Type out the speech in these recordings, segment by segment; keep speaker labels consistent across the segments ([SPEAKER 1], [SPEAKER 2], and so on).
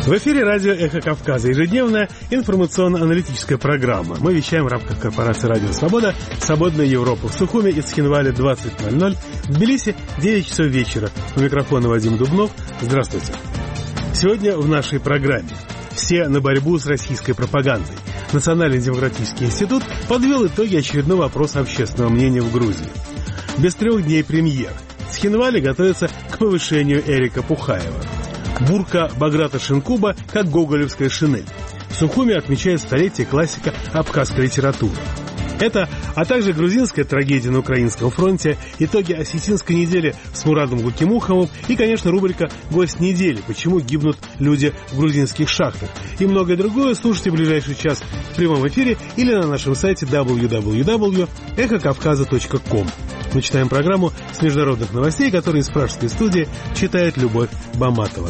[SPEAKER 1] В эфире радио «Эхо Кавказа», ежедневная информационно-аналитическая программа. Мы вещаем в рамках корпорации «Радио Свобода», «Свободная Европа». В Сухуми и Цхинвале 20:00, в Тбилиси 9 часов вечера. У микрофона Вадим Дубнов. Здравствуйте. Сегодня в нашей программе «Все на борьбу с российской пропагандой». Национальный демократический институт подвел итоги очередного опроса общественного мнения в Грузии. Без 3 дней премьер. Цхинвале готовится к повышению Эрика Пухаева. Бурка Баграта Шинкуба как гоголевская шинель. В Сухуми отмечают столетие классика абхазской литературы. Это, а также грузинская трагедия на Украинском фронте, итоги осетинской недели с Мурадом Гукимуховым и, конечно, рубрика «Гость недели. Почему гибнут люди в грузинских шахтах». И многое другое слушайте в ближайший час в прямом эфире или на нашем сайте www.эхокавказа.ком. Мы читаем программу с международных новостей, которые из пражской студии читает Любовь Баматова.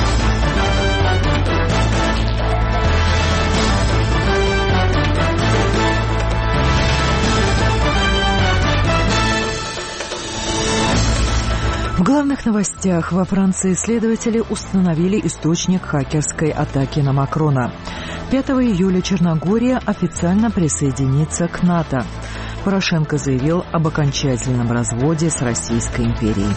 [SPEAKER 2] В главных новостях: во Франции следователи установили источник хакерской атаки на Макрона. 5 июля Черногория официально присоединится к НАТО. Порошенко заявил об окончательном разводе с Российской империей.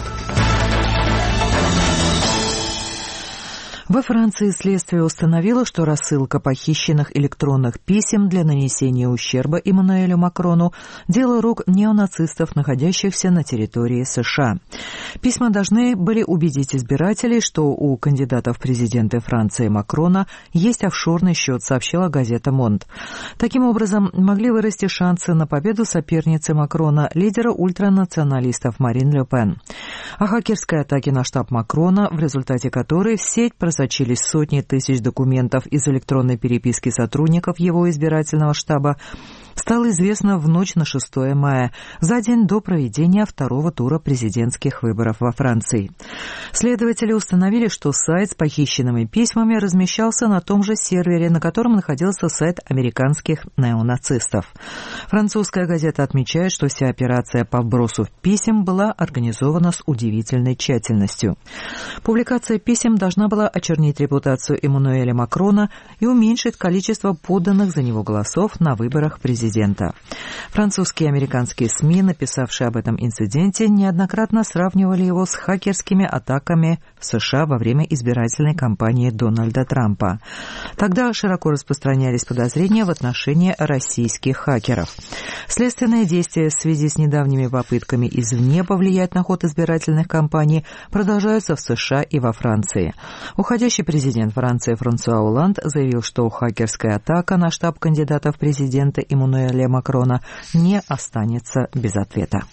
[SPEAKER 2] Во Франции следствие установило, что рассылка похищенных электронных писем для нанесения ущерба Эммануэлю Макрону – дело рук неонацистов, находящихся на территории США. Письма должны были убедить избирателей, что у кандидата в президенты Франции Макрона есть офшорный счет, сообщила газета «Монд». Таким образом, могли вырасти шансы на победу соперницы Макрона, лидера ультранационалистов Марин Ле Пен. О хакерской атаке на штаб Макрона, в результате которой в сеть просочились сотни тысяч документов из электронной переписки сотрудников его избирательного штаба, стало известно в ночь на 6 мая, за день до проведения второго тура президентских выборов во Франции. Следователи установили, что сайт с похищенными письмами размещался на том же сервере, на котором находился сайт американских неонацистов. Французская газета отмечает, что вся операция по вбросу писем была организована с удивительной тщательностью. Публикация писем должна была очернить репутацию Эммануэля Макрона и уменьшить количество поданных за него голосов на выборах президента. Французские и американские СМИ, написавшие об этом инциденте, неоднократно сравнивали его с хакерскими атаками в США во время избирательной кампании Дональда Трампа. Тогда широко распространялись подозрения в отношении российских хакеров. Следственные действия в связи с недавними попытками извне повлиять на ход избирательных кампаний продолжаются в США и во Франции. Уходящий президент Франции Франсуа Олланд заявил, что хакерская атака на штаб кандидата в президенты Эммануэля Макрона не останется без ответа.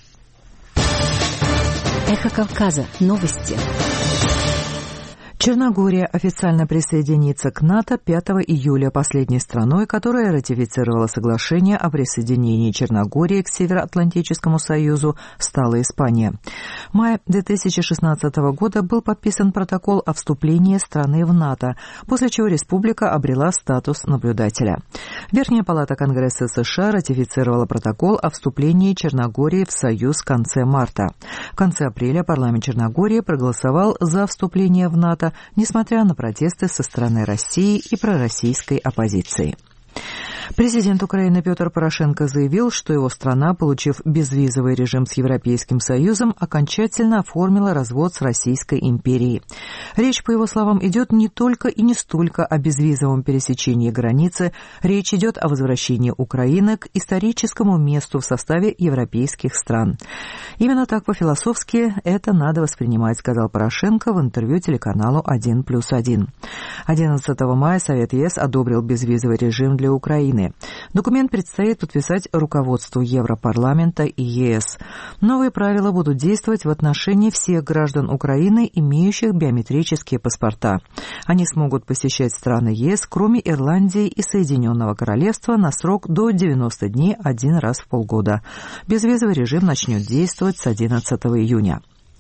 [SPEAKER 3] Эхо Кавказа. Новости.
[SPEAKER 2] Черногория официально присоединится к НАТО 5 июля. Последней страной, которая ратифицировала соглашение о присоединении Черногории к Североатлантическому союзу, стала Испания. В мае 2016 года был подписан протокол о вступлении страны в НАТО, после чего республика обрела статус наблюдателя. Верхняя палата Конгресса США ратифицировала протокол о вступлении Черногории в Союз в конце марта. В конце апреля парламент Черногории проголосовал за вступление в НАТО, несмотря на протесты со стороны России и пророссийской оппозиции. Президент Украины Петр Порошенко заявил, что его страна, получив безвизовый режим с Европейским Союзом, окончательно оформила развод с Российской империей. Речь, по его словам, идет не только и не столько о безвизовом пересечении границы, речь идет о возвращении Украины к историческому месту в составе европейских стран. Именно так по-философски это надо воспринимать, сказал Порошенко в интервью телеканалу 1+1. 11 мая Совет ЕС одобрил безвизовый режим для Украины. Документ предстоит подписать руководству Европарламента и ЕС. Новые правила будут действовать в отношении всех граждан Украины, имеющих биометрические паспорта. Они смогут посещать страны ЕС, кроме Ирландии и Соединенного Королевства, на срок до 90 дней один раз в полгода. Безвизовый режим начнет действовать с 11 июня.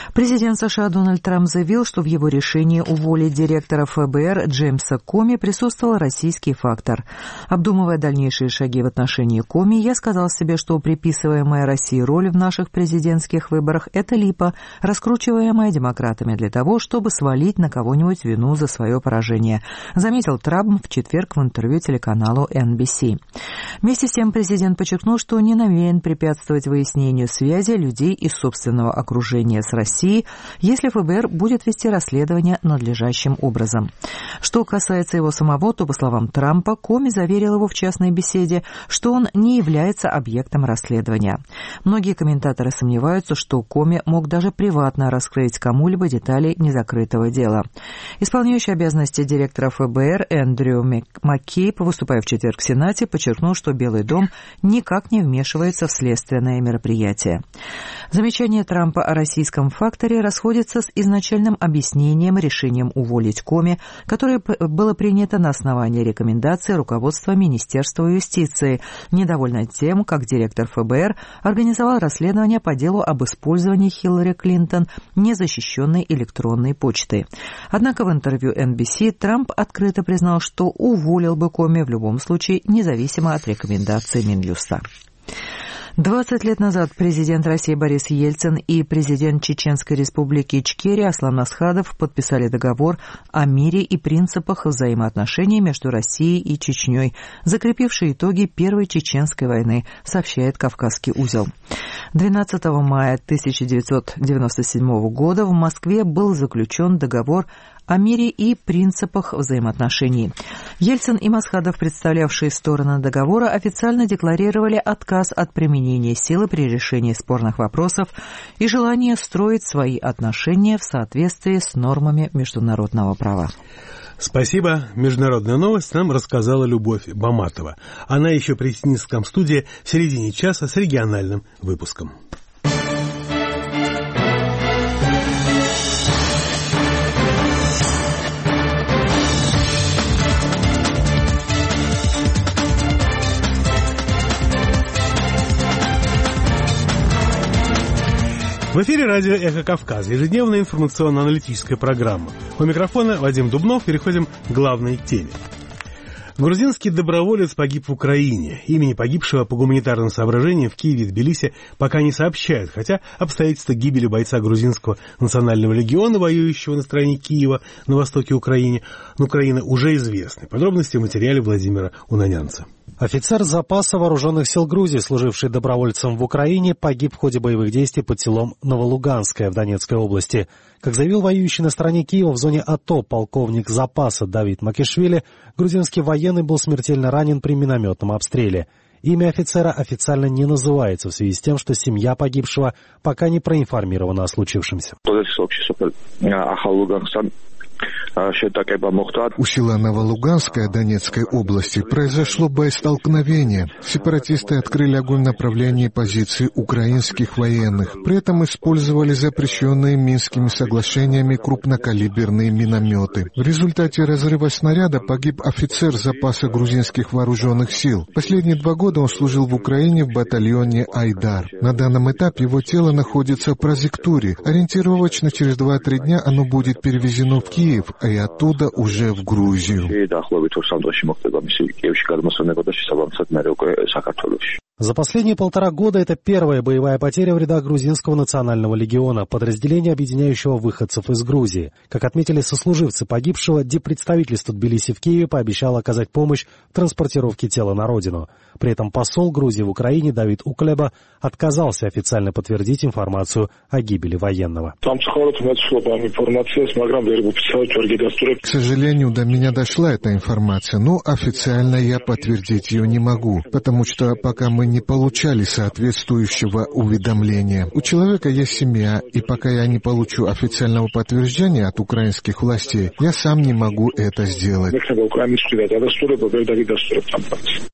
[SPEAKER 2] Президент США Дональд Трамп заявил, что в его решении уволить директора ФБР Джеймса Коми присутствовал российский фактор. Обдумывая дальнейшие шаги в отношении Коми, я сказал себе, что приписываемая России роль в наших президентских выборах – это липа, раскручиваемая демократами для того, чтобы свалить на кого-нибудь вину за свое поражение, заметил Трамп в четверг в интервью телеканалу NBC. Вместе с тем президент подчеркнул, что не намерен препятствовать выяснению связи людей из собственного окружения с Россией, если ФБР будет вести расследование надлежащим образом. Что касается его самого, то, по словам Трампа, Коми заверил его в частной беседе, что он не является объектом расследования. Многие комментаторы сомневаются, что Коми мог даже приватно раскрыть кому-либо детали незакрытого дела. Исполняющий обязанности директора ФБР Эндрю Маккейб, выступая в четверг в Сенате, подчеркнул, что Белый дом никак не вмешивается в следственное мероприятие. Замечание Трампа о российском факторе расходится с изначальным объяснением решением уволить Коми, которое было принято на основании рекомендаций руководства Министерства юстиции, недовольно тем, как директор ФБР организовал расследование по делу об использовании Хиллари Клинтон незащищенной электронной почты. Однако в интервью NBC Трамп открыто признал, что уволил бы Коми в любом случае, независимо от рекомендаций Минюста. 20 лет назад президент России Борис Ельцин и президент Чеченской республики Ичкерия Аслан Масхадов подписали договор о мире и принципах взаимоотношений между Россией и Чечней, закрепивший итоги Первой Чеченской войны, сообщает «Кавказский узел». 12 мая 1997 года в Москве был заключен договор о мире и принципах взаимоотношений. Ельцин и Масхадов, представлявшие стороны договора, официально декларировали отказ от применения силы при решении спорных вопросов и желание строить свои отношения в соответствии с нормами международного права.
[SPEAKER 1] Спасибо. Международную новость нам рассказала Любовь Баматова. Она еще присоединится к нам в студии в середине часа с региональным выпуском. В эфире радио «Эхо Кавказа», ежедневная информационно-аналитическая программа. У микрофона Вадим Дубнов. Переходим к главной теме. Грузинский доброволец погиб в Украине. Имени погибшего по гуманитарным соображениям в Киеве и Тбилиси пока не сообщают, хотя обстоятельства гибели бойца грузинского национального легиона, воюющего на стороне Киева на востоке Украины, уже известны. Подробности в материале Владимира Унанянца.
[SPEAKER 4] Офицер запаса вооруженных сил Грузии, служивший добровольцем в Украине, погиб в ходе боевых действий под селом Новолуганское в Донецкой области. Как заявил воюющий на стороне Киева в зоне АТО полковник запаса Давид Макишвили, грузинский военный был смертельно ранен при минометном обстреле. Имя офицера официально не называется в связи с тем, что семья погибшего пока не проинформирована о случившемся.
[SPEAKER 5] У села Новолуганская Донецкой области произошло боестолкновение. Сепаратисты открыли огонь в направлении позиций украинских военных. При этом использовали запрещенные Минскими соглашениями крупнокалиберные минометы. В результате разрыва снаряда погиб офицер запаса грузинских вооруженных сил. Последние 2 года он служил в Украине в батальоне «Айдар». На данном этапе его тело находится в Прозектуре. Ориентировочно через 2-3 дня оно будет перевезено в Киев, и оттуда уже в Грузию.
[SPEAKER 4] За последние 1,5 года это первая боевая потеря в рядах грузинского национального легиона, подразделения, объединяющего выходцев из Грузии. Как отметили сослуживцы погибшего, диппредставительство Тбилиси в Киеве пообещало оказать помощь в транспортировке тела на родину. При этом посол Грузии в Украине Давид Уклеба отказался официально подтвердить информацию о гибели военного.
[SPEAKER 5] К сожалению, до меня дошла эта информация, но официально я подтвердить ее не могу, потому что пока мы не получали соответствующего уведомления. У человека есть семья, и пока я не получу официального подтверждения от украинских властей, я сам не могу это сделать.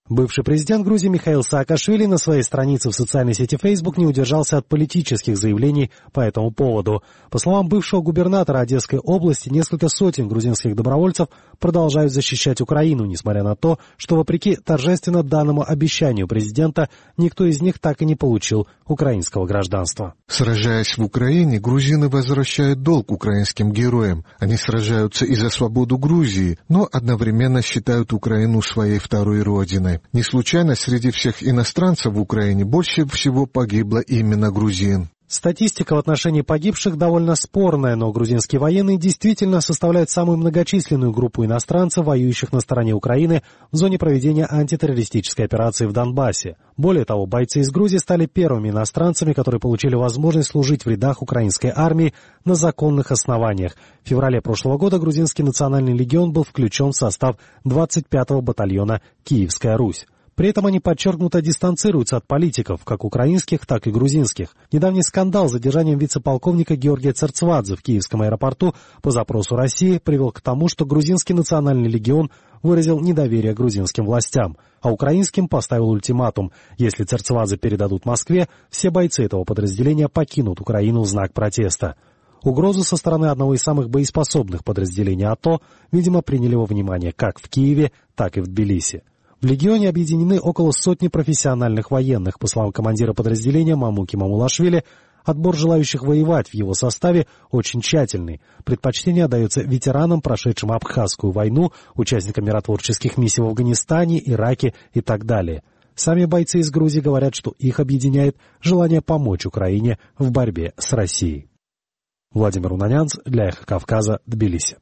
[SPEAKER 4] Бывший президент Грузии Михаил Саакашвили на своей странице в социальной сети Facebook не удержался от политических заявлений по этому поводу. По словам бывшего губернатора Одесской области, несколько сотен грузинских добровольцев продолжают защищать Украину, несмотря на то, что, вопреки торжественно данному обещанию президента, никто из них так и не получил украинского гражданства.
[SPEAKER 5] Сражаясь в Украине, грузины возвращают долг украинским героям. Они сражаются и за свободу Грузии, но одновременно считают Украину своей второй родиной. Не случайно среди всех иностранцев в Украине больше всего погибло именно грузин.
[SPEAKER 4] Статистика в отношении погибших довольно спорная, но грузинские военные действительно составляют самую многочисленную группу иностранцев, воюющих на стороне Украины в зоне проведения антитеррористической операции в Донбассе. Более того, бойцы из Грузии стали первыми иностранцами, которые получили возможность служить в рядах украинской армии на законных основаниях. В феврале прошлого года грузинский национальный легион был включен в состав 25-го батальона «Киевская Русь». При этом они подчеркнуто дистанцируются от политиков, как украинских, так и грузинских. Недавний скандал с задержанием вице-полковника Георгия Церцвадзе в Киевском аэропорту по запросу России привел к тому, что грузинский национальный легион выразил недоверие грузинским властям, а украинским поставил ультиматум: если Церцвадзе передадут Москве, все бойцы этого подразделения покинут Украину в знак протеста. Угрозу со стороны одного из самых боеспособных подразделений АТО, видимо, приняли во внимание как в Киеве, так и в Тбилиси. В легионе объединены около сотни профессиональных военных. По словам командира подразделения Мамуки Мамулашвили, отбор желающих воевать в его составе очень тщательный. Предпочтение отдается ветеранам, прошедшим Абхазскую войну, участникам миротворческих миссий в Афганистане, Ираке и так далее. Сами бойцы из Грузии говорят, что их объединяет желание помочь Украине в борьбе с Россией. Владимир Унанянц для Эхо Кавказа, Тбилиси.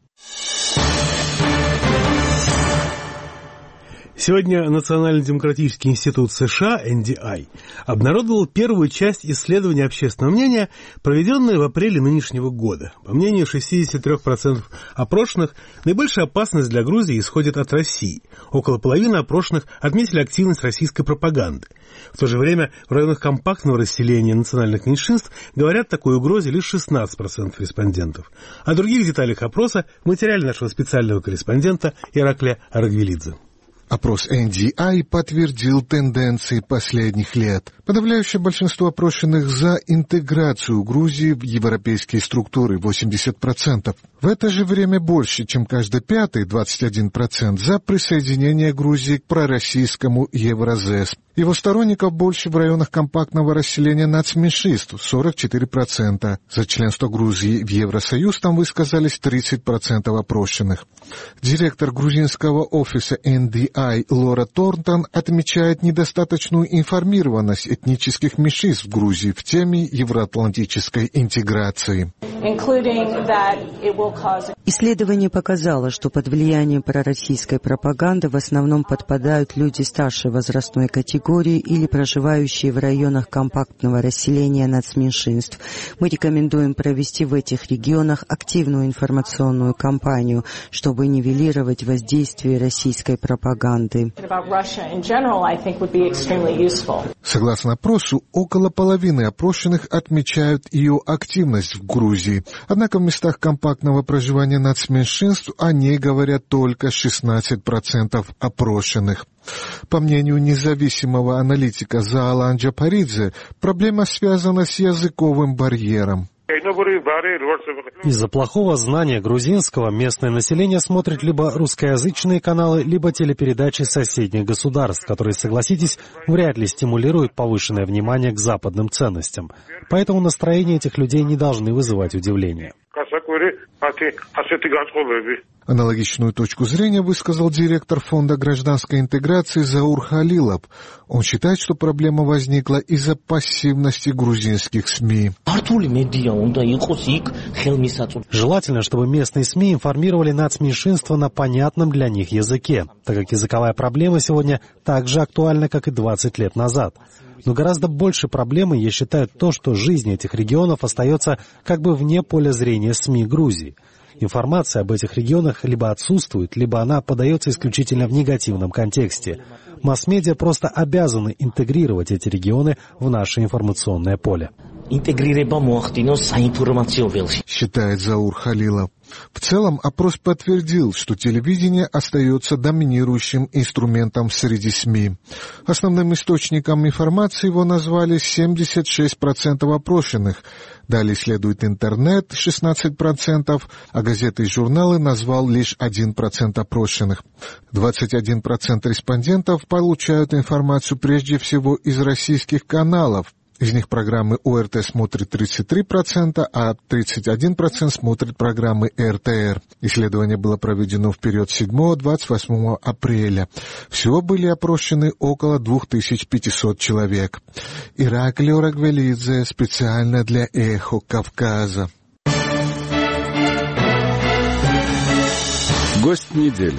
[SPEAKER 1] Сегодня Национальный демократический институт США, NDI, обнародовал первую часть исследования общественного мнения, проведенное в апреле нынешнего года. По мнению 63% опрошенных, наибольшая опасность для Грузии исходит от России. Около половины опрошенных отметили активность российской пропаганды. В то же время в районах компактного расселения национальных меньшинств говорят о такой угрозе лишь 16% респондентов. О других деталях опроса в материале нашего специального корреспондента Ираклия Арагвелидзе.
[SPEAKER 5] Опрос NDI подтвердил тенденции последних лет. Подавляющее большинство опрошенных за интеграцию Грузии в европейские структуры, 80%. В это же время больше, чем каждый пятый, 21%, за присоединение Грузии к пророссийскому Евразес. Его сторонников больше в районах компактного расселения нацменьшинств, 44%. За членство Грузии в Евросоюз там высказались 30% опрошенных. Директор грузинского офиса NDI Лора Торнтон отмечает недостаточную информированность этнических меньшинств в Грузии в теме евроатлантической интеграции.
[SPEAKER 6] Исследование показало, что под влиянием пророссийской пропаганды в основном подпадают люди старшей возрастной категории или проживающие в районах компактного расселения нацменьшинств. Мы рекомендуем провести в этих регионах активную информационную кампанию, чтобы нивелировать воздействие российской пропаганды.
[SPEAKER 5] Согласно опросу, около половины опрошенных отмечают ее активность в Грузии. Однако в местах компактного проживания нацменьшинств о ней говорят только 16% опрошенных. По мнению независимого аналитика Заалан Джапаридзе, проблема связана с языковым барьером.
[SPEAKER 4] Из-за плохого знания грузинского местное население смотрит либо русскоязычные каналы, либо телепередачи соседних государств, которые, согласитесь, вряд ли стимулируют повышенное внимание к западным ценностям. Поэтому настроения этих людей не должны вызывать удивления.
[SPEAKER 5] Аналогичную точку зрения высказал директор Фонда гражданской интеграции Заур Халилов. Он считает, что проблема возникла из-за пассивности грузинских СМИ.
[SPEAKER 4] Желательно, чтобы местные СМИ информировали нацменьшинства на понятном для них языке, так как языковая проблема сегодня так же актуальна, как и 20 лет назад. Но гораздо больше проблемой, я считаю, то, что жизнь этих регионов остается как бы вне поля зрения СМИ Грузии. Информация об этих регионах либо отсутствует, либо она подается исключительно в негативном контексте. Масс-медиа просто обязаны интегрировать эти регионы в наше информационное поле.
[SPEAKER 5] считает Заур Халилов. В целом, опрос подтвердил, что телевидение остается доминирующим инструментом среди СМИ. Основным источником информации его назвали 76% опрошенных. Далее следует интернет 16%, а газеты и журналы назвал лишь 1% опрошенных. 21% респондентов получают информацию прежде всего из российских каналов. Из них программы ОРТ смотрит 33%, а 31% смотрит программы РТР. Исследование было проведено в период 7-28 апреля. Всего были опрошены около 2500 человек. Ираклий Орагвелидзе специально для «Эхо Кавказа».
[SPEAKER 7] Гость недели.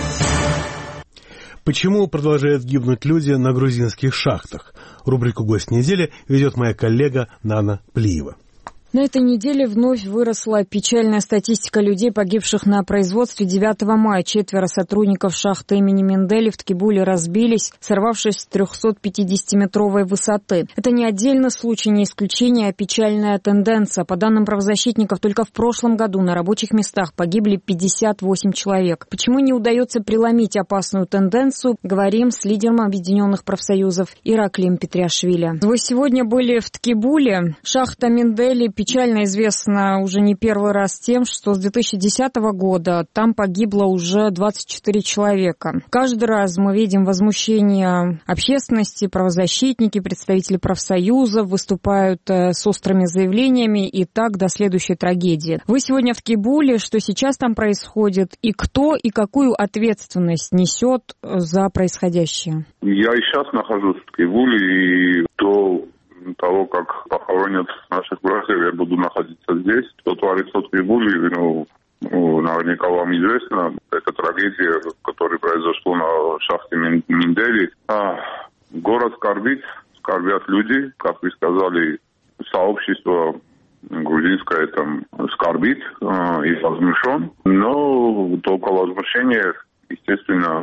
[SPEAKER 1] Почему продолжают гибнуть люди на грузинских шахтах? Рубрику «Гость недели» ведет моя коллега Нана Плиева.
[SPEAKER 8] На этой неделе вновь выросла печальная статистика людей, погибших на производстве. 9 мая 4 сотрудников шахты имени Мендели в Ткибуле разбились, сорвавшись с 350-метровой высоты. Это не отдельный случай, не исключение, а печальная тенденция. По данным правозащитников, только в прошлом году на рабочих местах погибли 58 человек. Почему не удается преломить опасную тенденцию, говорим с лидером Объединенных профсоюзов Ираклием Петриашвили. Вы сегодня были в Ткибуле. Шахта Мендели печально известна уже не первый раз тем, что с 2010 года там погибло уже 24 человека. Каждый раз мы видим возмущение общественности, правозащитники, представители профсоюзов выступают с острыми заявлениями, и так до следующей трагедии. Вы сегодня в Ткибуле, что сейчас там происходит, и кто и какую ответственность несет за происходящее?
[SPEAKER 9] Я и сейчас нахожусь в Ткибуле, и до того, как похоронят наших братьев, я буду находиться здесь. Что творится в Ткибуле, наверняка вам известно. Это трагедия, которая произошла на шахте Мендели. Город скорбят люди, как вы сказали, сообщество грузинское там скорбит и возмущен. Но только возмущение, естественно,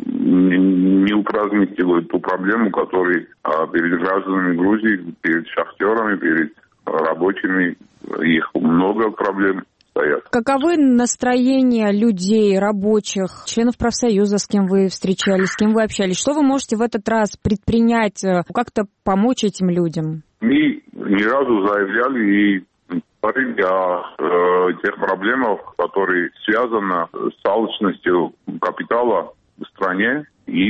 [SPEAKER 9] не упразднивает ту проблему, которая перед гражданами Грузии, перед шахтерами, перед рабочими, их много проблем стоят. Каковы
[SPEAKER 8] настроения людей, рабочих, членов профсоюза, с кем вы встречались, с кем вы общались? Что вы можете в этот раз предпринять, как-то помочь этим людям?
[SPEAKER 9] Мы ни разу заявляли и говорили о тех проблемах, которые связаны с алчностью капитала в стране,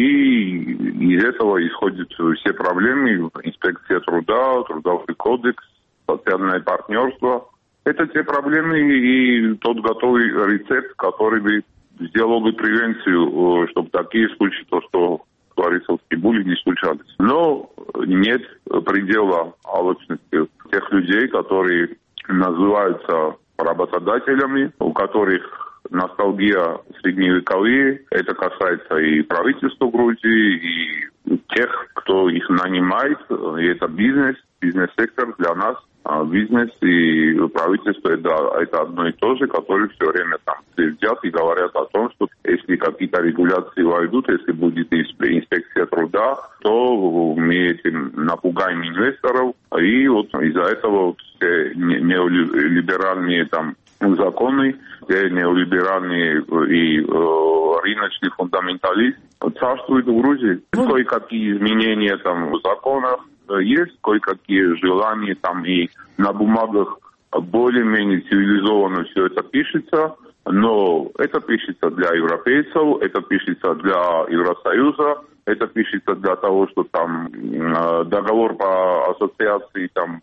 [SPEAKER 9] и из этого исходят все проблемы: инспекция труда, трудовой кодекс, социальное партнерство. Это те проблемы и тот готовый рецепт, который бы сделал бы превенцию, чтобы такие случаи, то, что творится в Ткибуле, не случались. Но нет предела алчности тех людей, которые называются работодателями, у которых ностальгия средневековые. Это касается и правительства Грузии, и тех, кто их нанимает. И это бизнес-сектор для нас. Бизнес и правительство это одно и то же, которые все время там следят и говорят о том, что если какие-то регуляции войдут, если будет инспекция труда, то мы этим напугаем инвесторов. И вот из-за этого вот все неолиберальные там законы, все неолиберальные и рыночный фундаментализм царствует в Грузии. Кое-какие изменения там в законах есть, кое-какие желания там, и на бумагах более-менее цивилизованно все это пишется, но это пишется для европейцев, это пишется для Евросоюза, это пишется для того, что там договор по ассоциации, там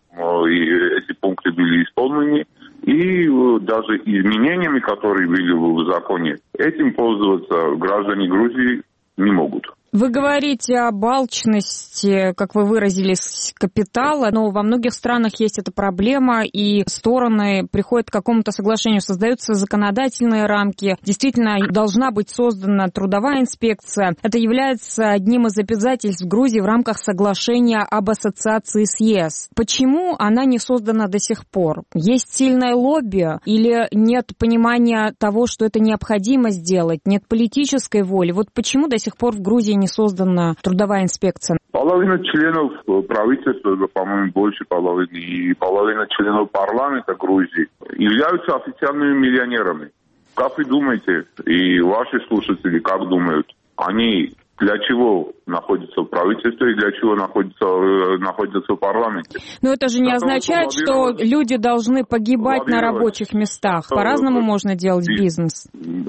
[SPEAKER 9] и эти пункты были исполнены. И даже изменениями, которые были в законе, этим пользоваться граждане Грузии не могут.
[SPEAKER 8] Вы говорите об алчности, как вы выразились, капитала, но во многих странах есть эта проблема, и стороны приходят к какому-то соглашению, создаются законодательные рамки. Действительно, должна быть создана трудовая инспекция. Это является одним из обязательств Грузии в рамках соглашения об ассоциации с ЕС. Почему она не создана до сих пор? Есть сильное лобби или нет понимания того, что это необходимо сделать, нет политической воли? Вот почему до сих пор в Грузии не создана трудовая инспекция?
[SPEAKER 9] Половина членов правительства, по-моему, больше половины, и половина членов парламента Грузии являются официальными миллионерами. Как вы думаете, и ваши слушатели как думают, они для чего находятся в правительстве и для чего находятся в парламенте?
[SPEAKER 8] Но это же не означает, что люди должны погибать на рабочих местах. По-разному можно делать бизнес.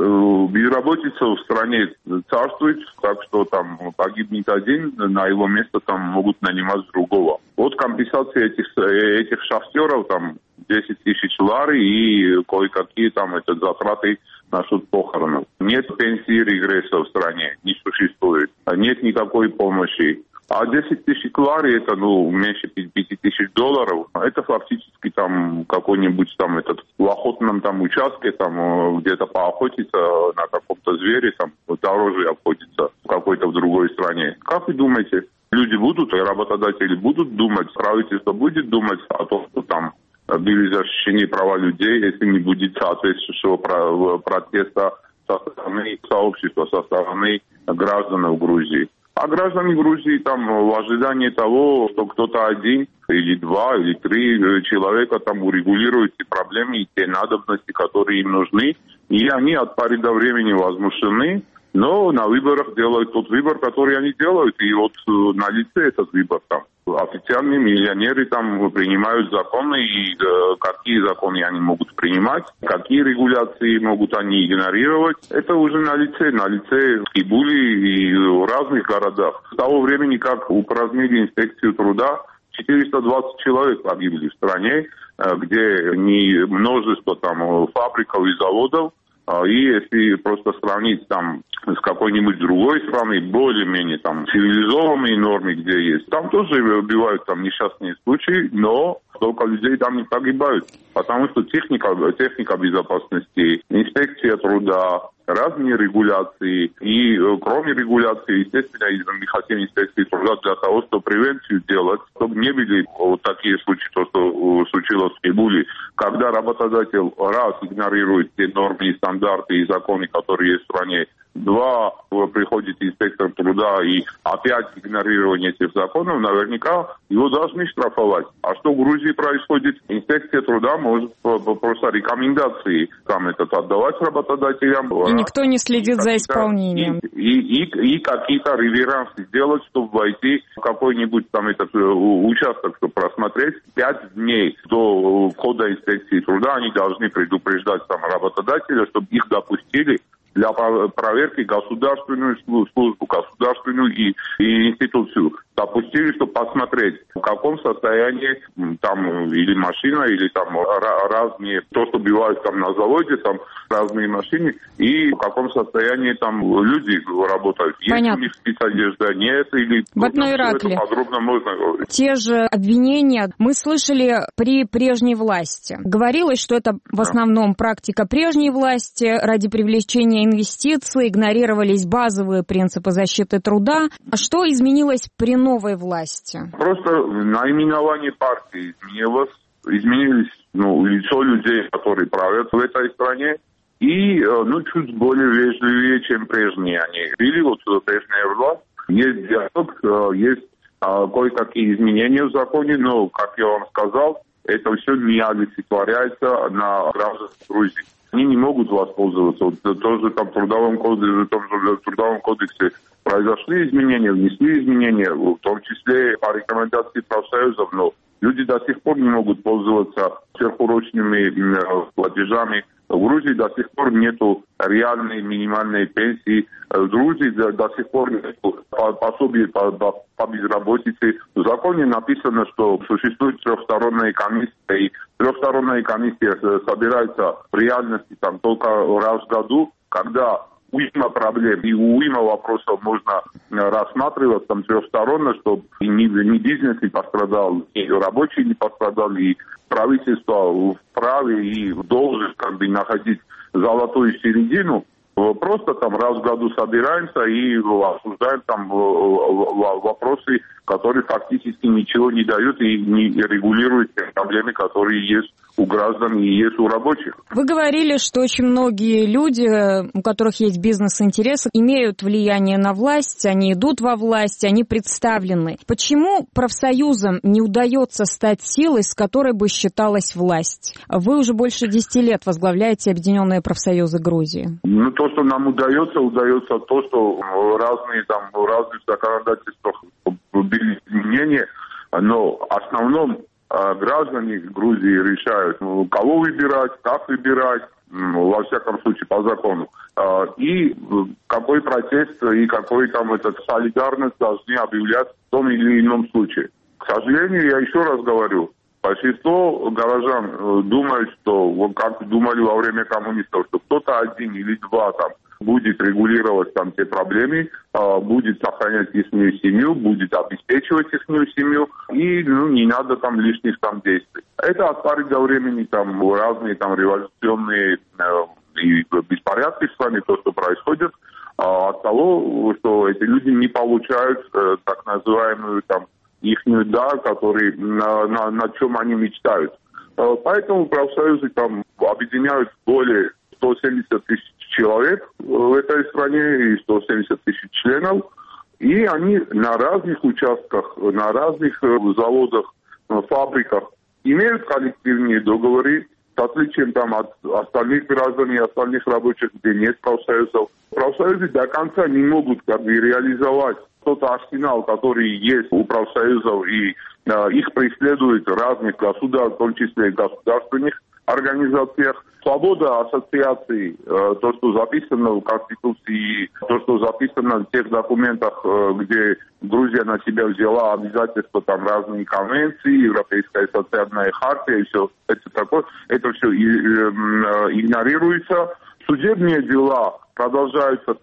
[SPEAKER 9] Безработица в стране царствует, так что там погибнет один, на его место там могут нанимать другого. От компенсации этих шахтеров там 10 тысяч лари и кое-какие там затраты насчет похоронов. Нет пенсии регресса в стране, не существует. Нет никакой помощи. А 10 тысяч лари, это меньше 5 тысяч долларов, это фактически там какой-нибудь там в охотном там участке, там где-то поохотиться на каком-то звере, там дороже обходится в какой-то в другой стране. Как вы думаете, люди будут, работодатели будут думать, правительство будет думать о том, что там были защищены права людей, если не будет соответствующего протеста со стороны сообщества, со стороны граждан Грузии. А граждане Грузии там в ожидании того, что кто-то один или два или три человека там урегулируют те проблемы и те надобности, которые им нужны, и они от поры до времени возмущены, но на выборах делают тот выбор, который они делают, и вот на лице этот выбор там. Официальные миллионеры там принимают законы, и какие законы они могут принимать, какие регуляции могут они игнорировать. Это уже на лице в Кабуле и в разных городах. С того времени, как упразднили инспекцию труда, 420 человек погибли в стране, где множество там фабрик и заводов. И если просто сравнить там с какой-нибудь другой страной, более-менее там цивилизованные нормы, где есть, там тоже бывают там несчастные случаи, но столько людей там не погибают, потому что техника безопасности, инспекция труда, разные регуляции, и кроме регуляции, естественно, мы хотим инспекции труда для того, чтобы превенцию делать, чтобы не были вот такие случаи, то, что случилось в Кабуле, когда работодатель раз игнорирует те нормы и стандарты и законы, которые есть в стране, два, приходит инспектор труда и опять игнорирование этих законов, наверняка его должны штрафовать. А что в Грузии происходит? Инспекция труда может просто рекомендации там отдавать работодателям.
[SPEAKER 8] И никто не следит за исполнением.
[SPEAKER 9] И какие-то реверансы делать, чтобы войти в какой-нибудь там участок, чтобы просмотреть. 5 дней до входа инспекции труда они должны предупреждать там работодателя, чтобы их допустили для проверки государственную службу, государственную и институцию. Допустили, чтобы посмотреть, в каком состоянии там или машина, или там разные, то, что бывает там на заводе, там разные машины, и в каком состоянии там люди работают.
[SPEAKER 8] Понятно.
[SPEAKER 9] Есть у них спецодежда, нет, или...
[SPEAKER 8] Батной-Ираклий.
[SPEAKER 9] Подробно можно говорить.
[SPEAKER 8] Те же обвинения мы слышали при прежней власти. Говорилось, что это в основном практика прежней власти ради привлечения инвестиций, игнорировались базовые принципы защиты труда. А что изменилось при новой власти?
[SPEAKER 9] Просто наименование партии изменились лицо людей, которые правят в этой стране, и чуть более вежливее, чем прежние они. Или вот прежняя власть, есть диалог, есть кое-какие изменения в законе, но, как я вам сказал, это все не олицетворяется на граждан Грузии. Они не могут воспользоваться. Вот тоже там в том же Трудовом кодексе произошли изменения, внесли изменения, в том числе по рекомендации профсоюзов, но люди до сих пор не могут пользоваться сверхурочными платежами. В Грузии до сих пор нету реальной минимальной пенсии. В Грузии до сих пор нету пособий по безработице. В законе написано, что существует трехсторонняя комиссия, и трехсторонняя комиссия собирается в реальности там только раз в году, когда уйма проблем и уйма вопросов можно рассматривать там трехсторонно, чтобы ни бизнес не пострадал, и рабочие не пострадали, и правительство вправе и должен находить золотую середину. Просто там раз в году собираемся и обсуждаем там вопросы, которые фактически ничего не дают и не регулируют те проблемы, которые есть у граждан и есть у рабочих.
[SPEAKER 8] Вы говорили, что очень многие люди, у которых есть бизнес-интересы, имеют влияние на власть, они идут во власть, они представлены. Почему профсоюзам не удается стать силой, с которой бы считалась власть? Вы уже больше 10 лет возглавляете Объединенные профсоюзы Грузии.
[SPEAKER 9] То, что нам удается то, что в разных законодательствах были изменения, но в основном граждане Грузии решают, кого выбирать, как выбирать, во всяком случае по закону. И какой протест и какой солидарность должны объявлять в том или ином случае. К сожалению, я еще раз говорю, большинство горожан думают, что, как думали во время коммунистов, что кто-то один или два будет регулировать те проблемы, будет сохранять их семью, будет обеспечивать их семью, и не надо лишних действий. Это от поры до времени разные революционные и беспорядки в стране, то, что происходит, от того, что эти люди не получают так называемую ихнюю который на чем они мечтают. Поэтому профсоюзы объединяют более 170 тысяч человек в этой стране и 170 тысяч членов. И они на разных участках, на разных заводах, фабриках имеют коллективные договоры, с отличием от остальных граждан и остальных рабочих, где нет профсоюзов. Профсоюзы до конца не могут реализовать тот арсенал, который есть у профсоюзов, и их преследуют разных государств, в том числе и государственных организациях. Свобода ассоциаций, то, что записано в Конституции, то, что записано в тех документах, где Грузия на себя взяла обязательства, разные конвенции, Европейская социальная хартия и все это такое, это все игнорируется. Судебные дела продолжаются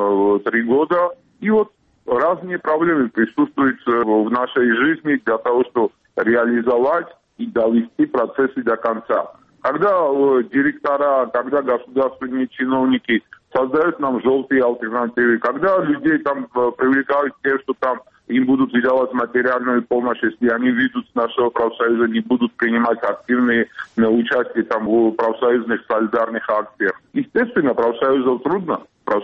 [SPEAKER 9] 3 года, и разные проблемы присутствуют в нашей жизни для того, чтобы реализовать и довести процессы до конца. Когда директора, когда государственные чиновники создают нам желтые альтернативы, когда людей привлекают тем, что им будут выдавать материальную помощь, если они выйдут с нашего профсоюза, не будут принимать активное участие в профсоюзных солидарных акциях. Естественно, профсоюзам трудно,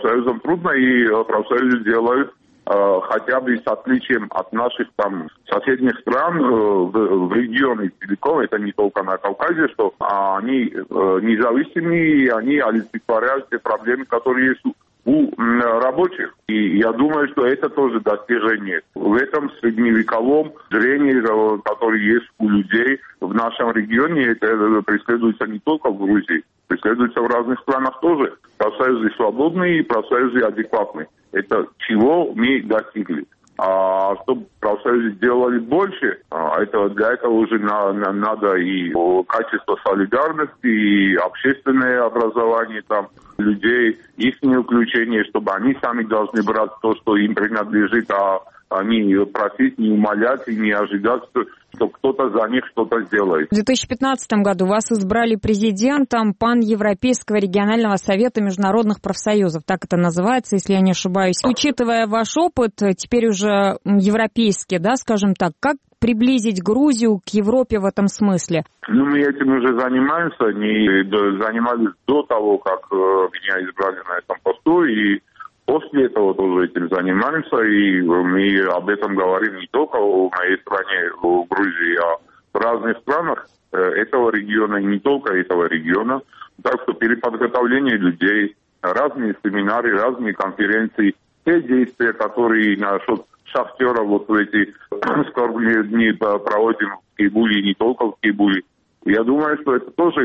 [SPEAKER 9] и профсоюзы делают хотя бы с отличием от наших соседних стран в регионе целиком, это не только на Кавказе, что они независимые, и они олицетворяют те проблемы, которые есть у рабочих. И я думаю, что это тоже достижение. В этом средневековом зрении, которое есть у людей в нашем регионе, это преследуется не только в Грузии, преследуется в разных странах тоже. Профсоюзы свободные и профсоюзы адекватные. Это чего мы достигли. А чтобы профсоюзы делали больше, для этого уже надо и качество солидарности, и общественное образование людей, их включение, чтобы они сами должны брать то, что им принадлежит, а не просить, не умолять и не ожидать, что кто-то за них что-то сделает.
[SPEAKER 8] В 2015 году вас избрали президентом Паневропейского регионального совета международных профсоюзов. Так это называется, если я не ошибаюсь. Учитывая ваш опыт, теперь уже европейский, скажем так, как приблизить Грузию к Европе в этом смысле?
[SPEAKER 9] Мы этим уже занимаемся, занимались до того, как меня избрали на этом посту, и после этого тоже этим занимаемся, и мы об этом говорим не только в моей стране, в Грузии, а в разных странах этого региона, и не только этого региона. Так что переподготовление людей, разные семинары, разные конференции, те действия, которые насчет шахтеров в эти скорбные дни проводим в Кабуле, и не только в Кабуле. Я думаю, что это тоже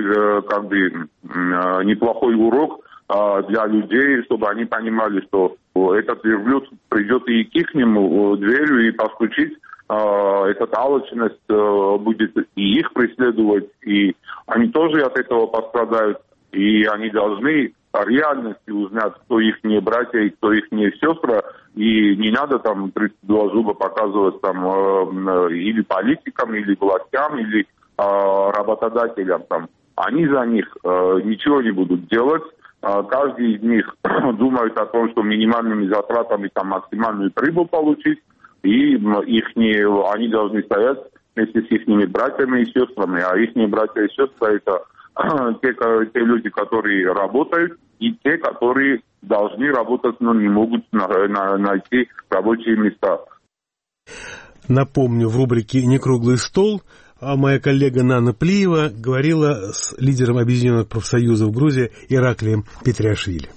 [SPEAKER 9] неплохой урок для людей, чтобы они понимали, что этот верблюд придет и к их дверью и постучить. Эта алчность будет и их преследовать, и они тоже от этого пострадают. И они должны в реальности узнать, кто их не братья и кто их не сестры. И не надо 32 зуба показывать или политикам, или властям, или работодателям. Они за них ничего не будут делать. Каждый из них думает о том, что минимальными затратами максимальную прибыль получить, и они должны стоять вместе с их братьями и сестрами. А их братья и сестры — это те люди, которые работают, и те, которые должны работать, но не могут найти рабочие места.
[SPEAKER 1] Напомню, в рубрике «Не круглый стол» моя коллега Нана Плиева говорила с лидером Объединенных профсоюзов Грузии Ираклием Петриашвили.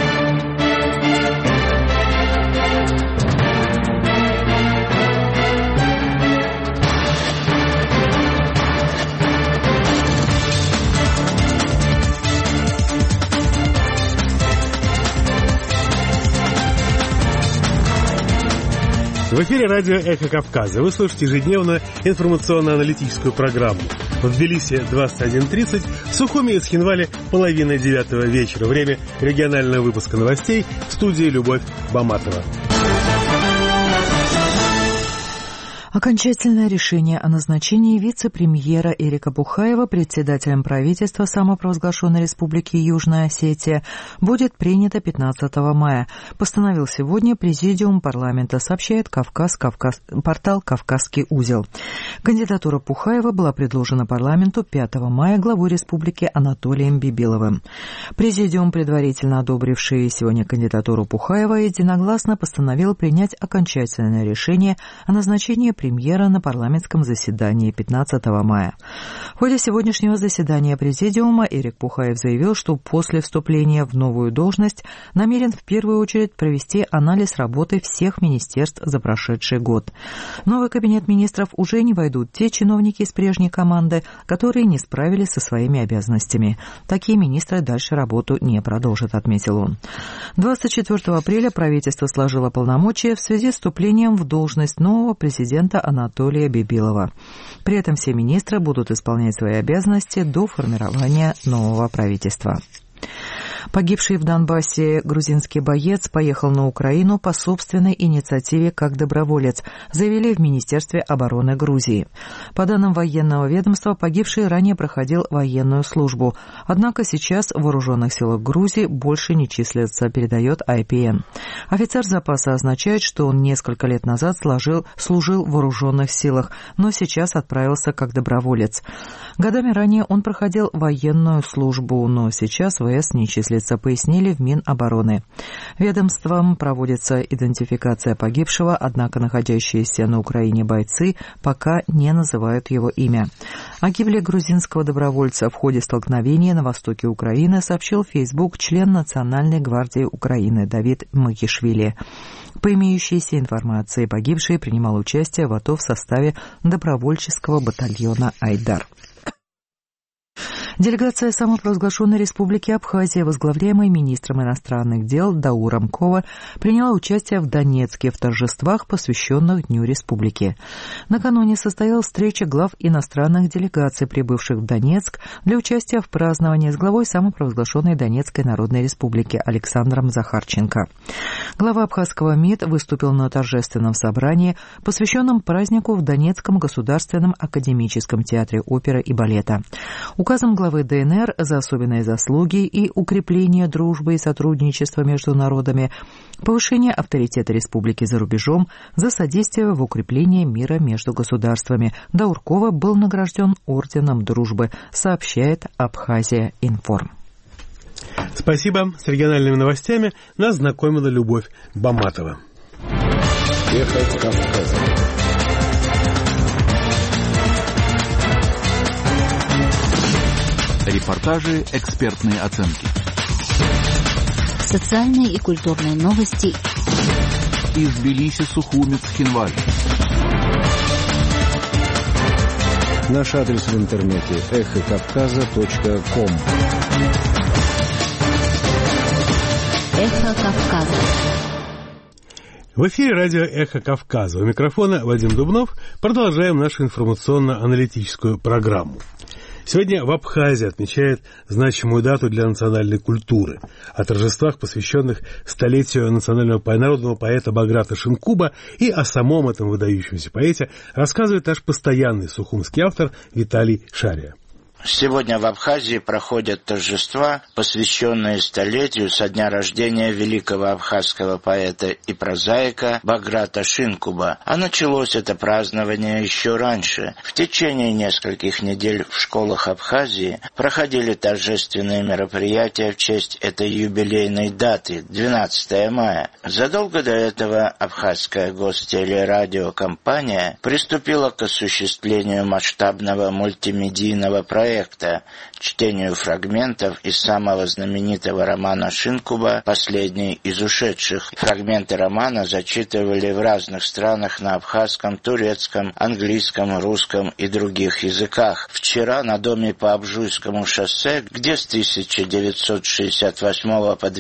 [SPEAKER 1] В эфире радио «Эхо Кавказа». Вы слушаете ежедневную информационно-аналитическую программу. В Тбилиси 21:30, в Сухуми и Цхинвале 8:30 вечера. Время регионального выпуска новостей. В студии Любовь Баматова.
[SPEAKER 2] Окончательное решение о назначении вице-премьера Эрика Бухаева председателем правительства самопровозглашенной Республики Южная Осетия будет принято 15 мая. Постановил сегодня Президиум парламента, сообщает портал «Кавказский узел». Кандидатура Бухаева была предложена парламенту 5 мая главой республики Анатолием Бибиловым. Президиум, предварительно одобривший сегодня кандидатуру Бухаева, единогласно постановил принять окончательное решение о назначении премьера на парламентском заседании 15 мая. В ходе сегодняшнего заседания Президиума Эрик Бухаев заявил, что после вступления в новую должность намерен в первую очередь провести анализ работы всех министерств за прошедший год. В новый кабинет министров уже не войдут те чиновники из прежней команды, которые не справились со своими обязанностями. Такие министры дальше работу не продолжат, отметил он. 24 апреля правительство сложило полномочия в связи с вступлением в должность нового президента Анатолия Бибилова. При этом все министры будут исполнять свои обязанности до формирования нового правительства. Погибший в Донбассе грузинский боец поехал на Украину по собственной инициативе как доброволец, заявили в Министерстве обороны Грузии. По данным военного ведомства, погибший ранее проходил военную службу. Однако сейчас в вооруженных силах Грузии больше не числится, передает IPN. Офицер запаса означает, что он несколько лет назад служил в вооруженных силах, но сейчас отправился как доброволец. Годами ранее он проходил военную службу, но сейчас ВС не числится, пояснили в Минобороны. Ведомством проводится идентификация погибшего, однако находящиеся на Украине бойцы пока не называют его имя. О гибели грузинского добровольца в ходе столкновения на востоке Украины сообщил в Facebook член Национальной гвардии Украины Давид Магишвили. По имеющейся информации, погибший принимал участие в АТО в составе добровольческого батальона «Айдар». Делегация самопровозглашенной Республики Абхазия, возглавляемая министром иностранных дел Дауром Кова, приняла участие в Донецке в торжествах, посвященных Дню Республики. Накануне состоялась встреча глав иностранных делегаций, прибывших в Донецк, для участия в праздновании с главой самопровозглашенной Донецкой Народной Республики Александром Захарченко. Глава абхазского МИД выступил на торжественном собрании, посвященном празднику в Донецком государственном академическом театре оперы и балета. Указом главы ДНР за особенные заслуги и укрепление дружбы и сотрудничества между народами, повышение авторитета республики за рубежом, за содействие в укреплении мира между государствами. Дауркова был награжден орденом дружбы, сообщает Абхазия Информ.
[SPEAKER 1] Спасибо. С региональными новостями нас знакомила Любовь Баматова.
[SPEAKER 7] Эхо Кавказа. Репортажи, экспертные оценки.
[SPEAKER 3] Социальные и культурные новости.
[SPEAKER 7] Из Тбилиси, Сухуми, Цхинваль.
[SPEAKER 10] Наш адрес в интернете эхокавказа.ком.
[SPEAKER 3] Эхо Кавказа.
[SPEAKER 1] В эфире радио «Эхо Кавказа». У микрофона Вадим Дубнов. Продолжаем нашу информационно-аналитическую программу. Сегодня в Абхазии отмечают значимую дату для национальной культуры. О торжествах, посвященных столетию национального народного поэта Баграта Шинкуба, и о самом этом выдающемся поэте рассказывает наш постоянный сухумский автор Виталий Шария.
[SPEAKER 11] Сегодня в Абхазии проходят торжества, посвященные столетию со дня рождения великого абхазского поэта и прозаика Баграта Шинкуба. А началось это празднование еще раньше. В течение нескольких недель в школах Абхазии проходили торжественные мероприятия в честь этой юбилейной даты, 12 мая. Задолго до этого абхазская гостелерадиокомпания приступила к осуществлению масштабного мультимедийного проекта, чтению фрагментов из самого знаменитого романа Шинкуба «Последний из ушедших». Фрагменты романа зачитывали в разных странах на абхазском, турецком, английском, русском и других языках. Вчера на доме по Абжуйскому шоссе, где с 1968 по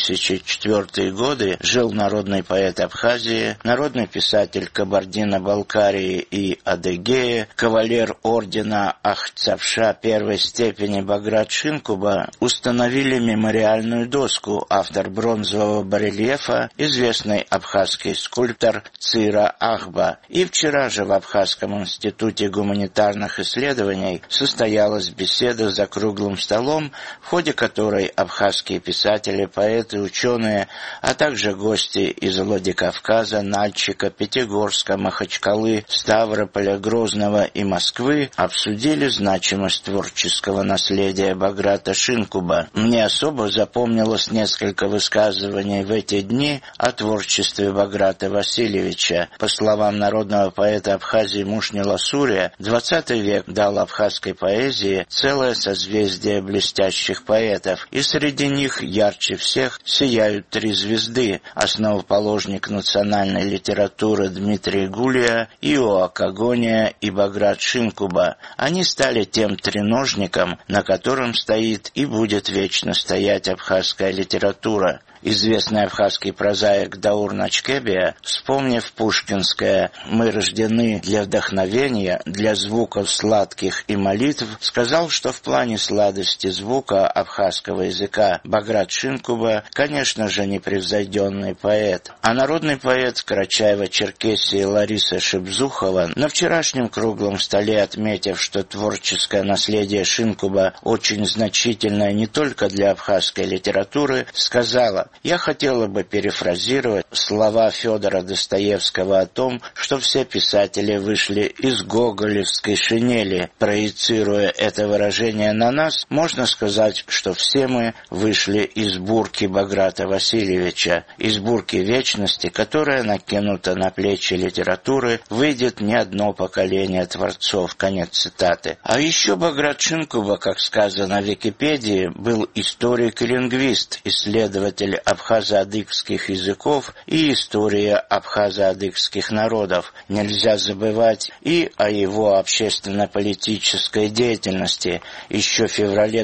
[SPEAKER 11] 2004 годы жил народный поэт Абхазии, народный писатель Кабардино-Балкарии и Адыгеи, кавалер ордена Ахцапша первой степени Баграт Шинкуба, установили мемориальную доску, автор бронзового барельефа, известный абхазский скульптор Цира Ахба. И вчера же в Абхазском институте гуманитарных исследований состоялась беседа за круглым столом, в ходе которой абхазские писатели, поэты, ученые, а также гости из Владикавказа, Нальчика, Пятигорска, Махачкалы, Ставрополя, Грозного и Москвы обсудили значимость творческого наследия Баграта Шинкуба. Мне особо запомнилось несколько высказываний в эти дни о творчестве Баграта Васильевича. По словам народного поэта Абхазии Мушни Ласурия, 20 век дал абхазской поэзии целое созвездие блестящих поэтов, и среди них ярче всех сияют три звезды: основоположник национальной литературы Дмитрий Гулия, Иоа Кагония и Баграт Шинкуба. Они стали тем треножником, на котором стоит и будет вечно стоять абхазская литература. Известный абхазский прозаик Даур Начкебия, вспомнив пушкинское «Мы рождены для вдохновения, для звуков сладких и молитв», сказал, что в плане сладости звука абхазского языка Баграт Шинкуба, конечно же, непревзойденный поэт. А народный поэт Карачаева-Черкесии Лариса Шибзухова, на вчерашнем круглом столе отметив, что творческое наследие Шинкуба очень значительное не только для абхазской литературы, сказала: «Я хотела бы перефразировать слова Федора Достоевского о том, что все писатели вышли из гоголевской шинели. Проецируя это выражение на нас, можно сказать, что все мы вышли из бурки Баграта Васильевича, из бурки вечности, которая накинута на плечи литературы, выйдет не одно поколение творцов». Конец цитаты. А еще Баграт Шинкуба, как сказано в Википедии, был историк и лингвист, исследователь абхазо-адыгских языков и история абхазо-адыгских народов. Нельзя забывать и о его общественно-политической деятельности. Еще в феврале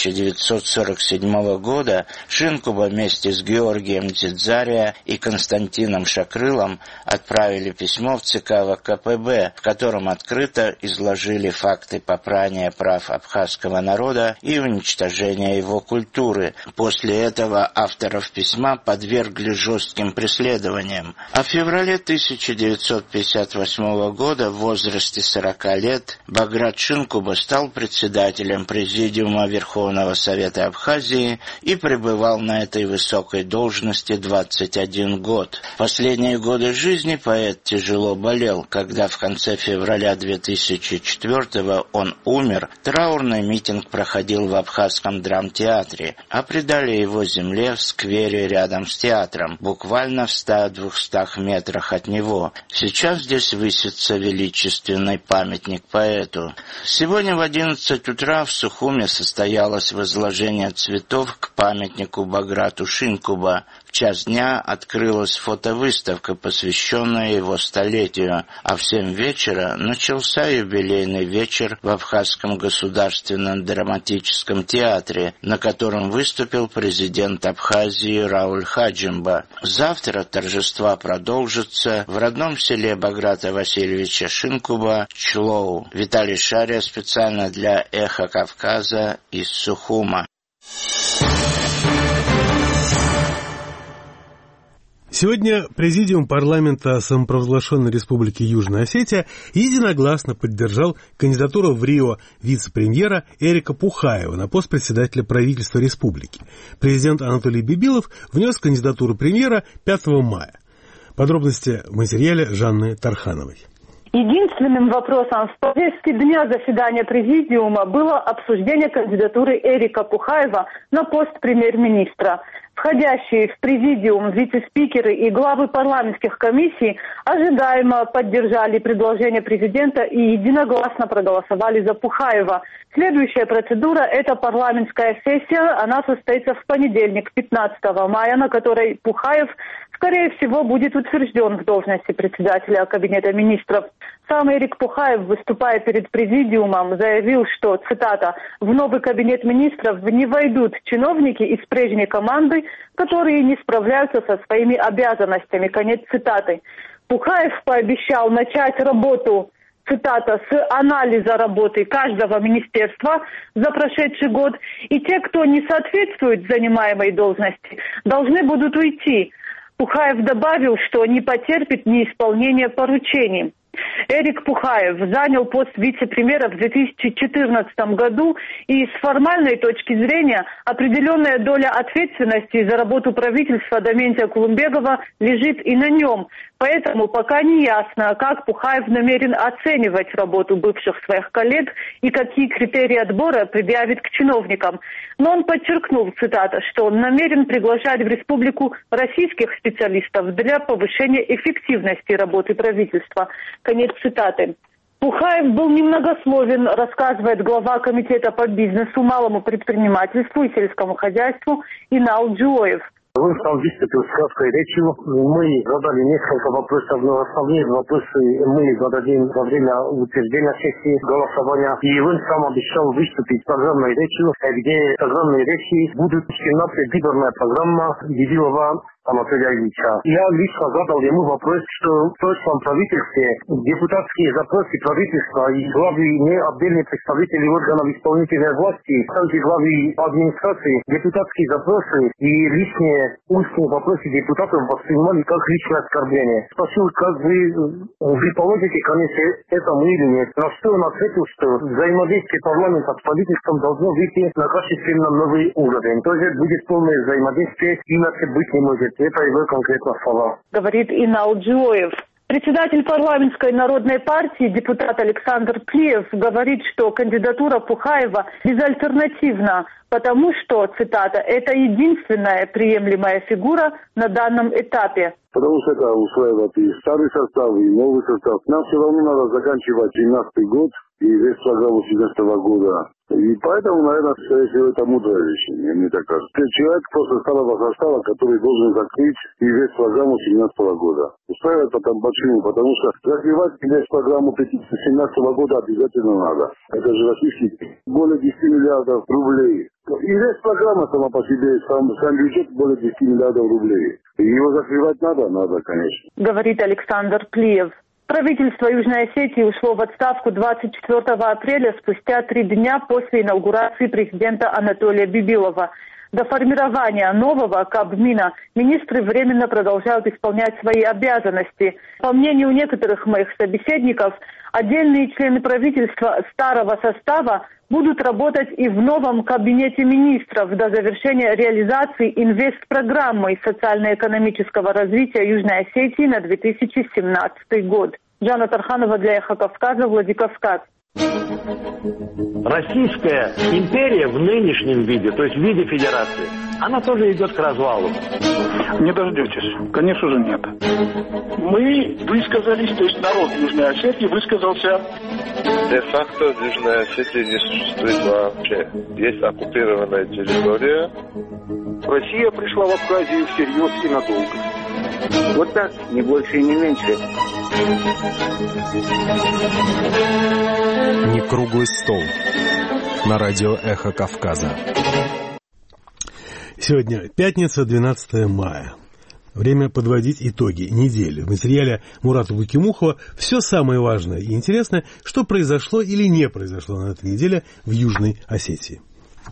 [SPEAKER 11] 1947 года Шинкуба вместе с Георгием Дзидзария и Константином Шакрылом отправили письмо в ЦК ВКПБ, в котором открыто изложили факты попрания прав абхазского народа и уничтожения его культуры. После этого авторов письма подвергли жестким преследованиям. А в феврале 1958 года в возрасте 40 лет Баграт Шинкуба стал председателем Президиума Верховного Совета Абхазии и пребывал на этой высокой должности 21 год. Последние годы жизни поэт тяжело болел. Когда в конце февраля 2004 он умер, траурный митинг проходил в Абхазском драмтеатре, а предали его земле в сквере рядом с театром, буквально в 100-200 метрах от него. Сейчас здесь высится величественный памятник поэту. Сегодня в 11 утра в Сухуме состоялось возложение цветов к памятнику Баграту Шинкуба. В час дня открылась фотовыставка, посвященная его столетию, а в 7 вечера начался юбилейный вечер в Абхазском государственном драматическом театре, на котором выступил президент Абхазии Рауль Хаджимба. Завтра торжества продолжатся в родном селе Баграта Васильевича Шинкуба Члоу. Виталий Шария специально для «Эхо Кавказа» из Сухума.
[SPEAKER 1] Сегодня Президиум парламента самопровозглашенной Республики Южная Осетия единогласно поддержал кандидатуру в Рио вице-премьера Эрика Пухаева на пост председателя правительства республики. Президент Анатолий Бибилов внес кандидатуру премьера 5 мая. Подробности в материале Жанны Тархановой.
[SPEAKER 12] Единственным вопросом в повестке дня заседания Президиума было обсуждение кандидатуры Эрика Пухаева на пост премьер-министра. Входящие в Президиум вице-спикеры и главы парламентских комиссий ожидаемо поддержали предложение президента и единогласно проголосовали за Пухаева. Следующая процедура – это парламентская сессия. Она состоится в понедельник, 15 мая, на которой Пухаев, скорее всего, будет утвержден в должности председателя Кабинета министров. Сам Эрик Пухаев, выступая перед Президиумом, заявил, что, цитата, «в новый Кабинет министров не войдут чиновники из прежней команды, которые не справляются со своими обязанностями». Конец цитаты. Пухаев пообещал начать работу, цитата, «с анализа работы каждого министерства за прошедший год, и те, кто не соответствует занимаемой должности, должны будут уйти». Пухаев добавил, что не потерпит неисполнения поручений. Эрик Пухаев занял пост вице-премьера в 2014 году, и с формальной точки зрения определенная доля ответственности за работу правительства Даментия Кулумбегова лежит и на нем. Поэтому пока не ясно, как Пухаев намерен оценивать работу бывших своих коллег и какие критерии отбора предъявит к чиновникам. Но он подчеркнул, цитата, что он намерен приглашать в республику российских специалистов для повышения эффективности работы правительства. Конец цитаты. Пухаев был немногословен, рассказывает глава комитета по бизнесу, малому предпринимательству и сельскому хозяйству Инал Джуоев.
[SPEAKER 13] Он сам выступил с краткой речью. Мы задали несколько вопросов, но основные вопросы мы зададим во время утверждения сессии голосования. И он сам обещал выступить с программной речью, где программные речи будут включена предвыборная программа Бибилова Анатолия Ильича. Я лично задал ему вопрос, что в прошлом правительстве депутатские запросы правительства и главы не отдельные представители органов исполнительной власти, также главы администрации, депутатские запросы и личные устные вопросы депутатов воспринимали как личное оскорбление. Спросил, как вы положите конец этому или нет. На что он ответил, что взаимодействие парламента с правительством должно выйти на качественно новый уровень. То есть будет полное взаимодействие, иначе быть не может. Это его конкретно слова. Говорит Инал Джуоев. Председатель парламентской народной партии, депутат Александр Плиев, говорит, что кандидатура Пухаева безальтернативна, потому что, цитата, это единственная приемлемая фигура на данном этапе.
[SPEAKER 14] Потому что это усваивает и старый состав, и новый состав. Нам все равно надо заканчивать 2013 год и весь программу 2014 года. И поэтому, наверное, скорее всего, это мудрое решение, мне так кажется. Человек просто старого состава, который должен закрыть и весь программу 2017 года. Устраивает потом почему? Потому что закрывать весь программу 2017 года обязательно надо. Это же российский более 10 миллиардов рублей. И весь программа сама по себе, сам бюджет более 10 миллиардов рублей. И его закрывать надо, конечно. Говорит Александр Плиев. Правительство Южной Осетии ушло в отставку 24 апреля, спустя 3 дня после инаугурации президента Анатолия Бибилова. До формирования нового Кабмина министры временно продолжают исполнять свои обязанности. По мнению некоторых моих собеседников, отдельные члены правительства старого состава будут работать и в новом кабинете министров до завершения реализации инвестпрограммы социально-экономического развития Южной Осетии на 2017 год. Жанна Тарханова для Эхо Кавказа, Владикавказ.
[SPEAKER 15] Российская империя в нынешнем виде, то есть в виде федерации, она тоже идет к развалу.
[SPEAKER 16] Не дождетесь. Конечно же нет. Мы высказались, то есть народ Южной Осетии высказался.
[SPEAKER 17] Де-факто в Южной Осетии не существует вообще. Есть оккупированная территория.
[SPEAKER 16] Россия пришла в Абхазию всерьез и надолго.
[SPEAKER 18] Вот так, не больше и не меньше.
[SPEAKER 19] Не круглый стол. На радио «Эхо Кавказа».
[SPEAKER 1] Сегодня пятница, 12 мая. Время подводить итоги недели. В материале Мурата Букимухова все самое важное и интересное, что произошло или не произошло на этой неделе в Южной Осетии.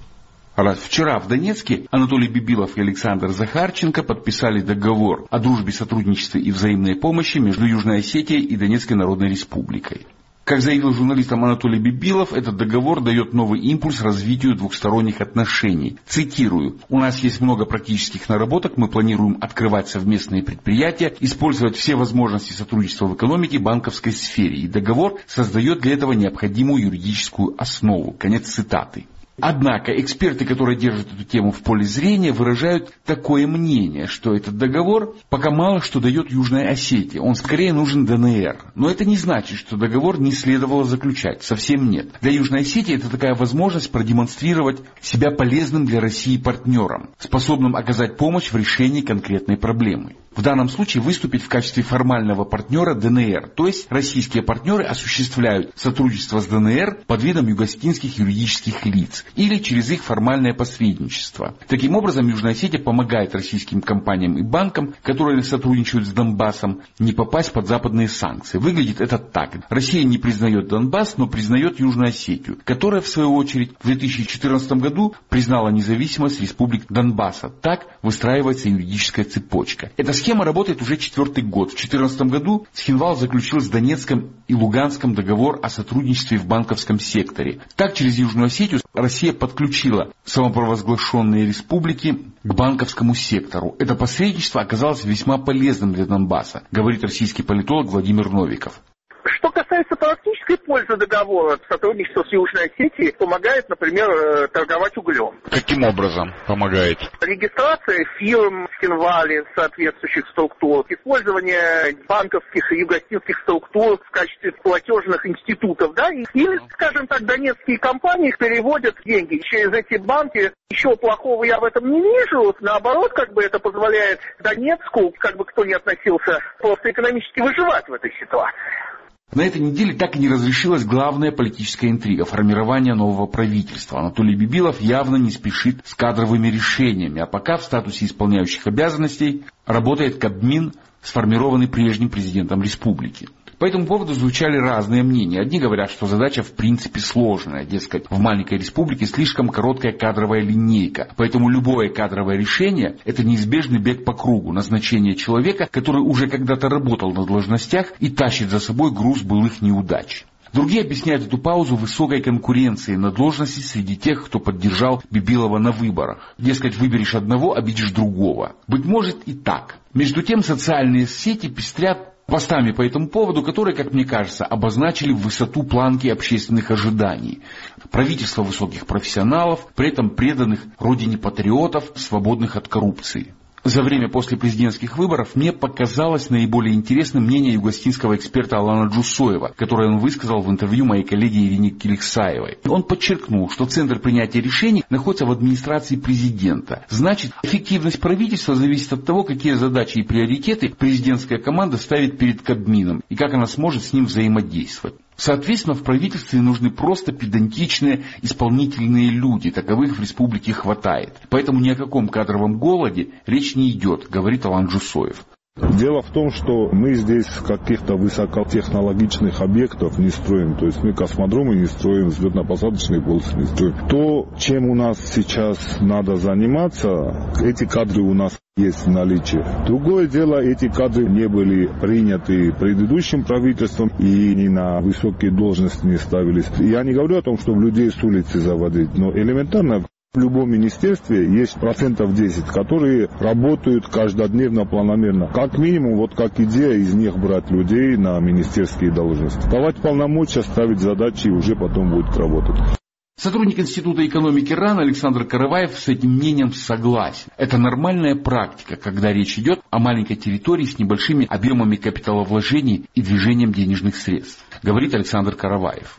[SPEAKER 20] Вчера в Донецке Анатолий Бибилов и Александр Захарченко подписали договор о дружбе, сотрудничестве и взаимной помощи между Южной Осетией и Донецкой Народной Республикой. Как заявил журналистам Анатолий Бибилов, этот договор дает новый импульс развитию двухсторонних отношений. Цитирую: «У нас есть много практических наработок, мы планируем открывать совместные предприятия, использовать все возможности сотрудничества в экономике и банковской сфере, и договор создает для этого необходимую юридическую основу». Конец цитаты. Однако эксперты, которые держат эту тему в поле зрения, выражают такое мнение, что этот договор пока мало что дает Южной Осетии, он скорее нужен ДНР. Но это не значит, что договор не следовало заключать, совсем нет. Для Южной Осетии это такая возможность продемонстрировать себя полезным для России партнером, способным оказать помощь в решении конкретной проблемы. В данном случае выступить в качестве формального партнера ДНР, то есть российские партнеры осуществляют сотрудничество с ДНР под видом югославских юридических лиц или через их формальное посредничество. Таким образом, Южная Осетия помогает российским компаниям и банкам, которые сотрудничают с Донбассом, не попасть под западные санкции. Выглядит это так. Россия не признает Донбасс, но признает Южную Осетию, которая, в свою очередь, в 2014 году признала независимость республик Донбасса. Так выстраивается юридическая цепочка. Эта схема работает уже 4-й год. В 2014 году Цхинвал заключил с Донецком и Луганском договор о сотрудничестве в банковском секторе. Так, через Южную Осетию Россия подключила самопровозглашенные республики к банковскому сектору. Это посредничество оказалось весьма полезным для Донбасса, говорит российский политолог Владимир Новиков.
[SPEAKER 21] Что касается практической пользы договора, сотрудничество с Южной Осетией помогает, например, торговать углем.
[SPEAKER 20] Каким образом помогает?
[SPEAKER 21] Регистрация фирм в Цхинвале соответствующих структур, использование банковских и югославских структур в качестве платежных институтов, да, или, скажем так, донецкие компании переводят деньги через эти банки. Ничего плохого я в этом не вижу. Наоборот, это позволяет Донецку, кто ни относился, просто экономически выживать в этой ситуации.
[SPEAKER 20] На этой неделе так и не разрешилась главная политическая интрига – формирование нового правительства. Анатолий Бибилов явно не спешит с кадровыми решениями, а пока в статусе исполняющих обязанностей работает Кабмин, сформированный прежним президентом республики. По этому поводу звучали разные мнения. Одни говорят, что задача в принципе сложная, дескать, в маленькой республике слишком короткая кадровая линейка, поэтому любое кадровое решение – это неизбежный бег по кругу, назначение человека, который уже когда-то работал на должностях и тащит за собой груз былых неудач. Другие объясняют эту паузу высокой конкуренцией на должности среди тех, кто поддержал Бибилова на выборах. Дескать, выберешь одного, обидишь другого. Быть может и так. Между тем, социальные сети пестрят постами по этому поводу, которые, как мне кажется, обозначили высоту планки общественных ожиданий. Правительство высоких профессионалов, при этом преданных родине патриотов, свободных от коррупции. За время после президентских выборов мне показалось наиболее интересным мнение югославского эксперта Алана Джусоева, которое он высказал в интервью моей коллеге Ирине Киликсаевой. Он подчеркнул, что центр принятия решений находится в администрации президента. Значит, эффективность правительства зависит от того, какие задачи и приоритеты президентская команда ставит перед Кабмином и как она сможет с ним взаимодействовать. Соответственно, в правительстве нужны просто педантичные исполнительные люди, таковых в республике хватает. Поэтому ни о каком кадровом голоде речь не идет, говорит Алан Джусоев.
[SPEAKER 22] Дело в том, что мы здесь каких-то высокотехнологичных объектов не строим. То есть мы космодромы не строим, взлетно-посадочные полосы не строим. То, чем у нас сейчас надо заниматься, эти кадры у нас есть в наличии. Другое дело, эти кадры не были приняты предыдущим правительством и ни на высокие должности не ставились. Я не говорю о том, чтобы людей с улицы заводить, но элементарно в любом министерстве есть 10%, которые работают каждодневно, планомерно. Как минимум, как идея из них брать людей на министерские должности. Давать полномочия, ставить задачи и уже потом будет работать.
[SPEAKER 20] Сотрудник Института экономики РАН Александр Караваев с этим мнением согласен. Это нормальная практика, когда речь идет о маленькой территории с небольшими объемами капиталовложений и движением денежных средств, говорит Александр Караваев.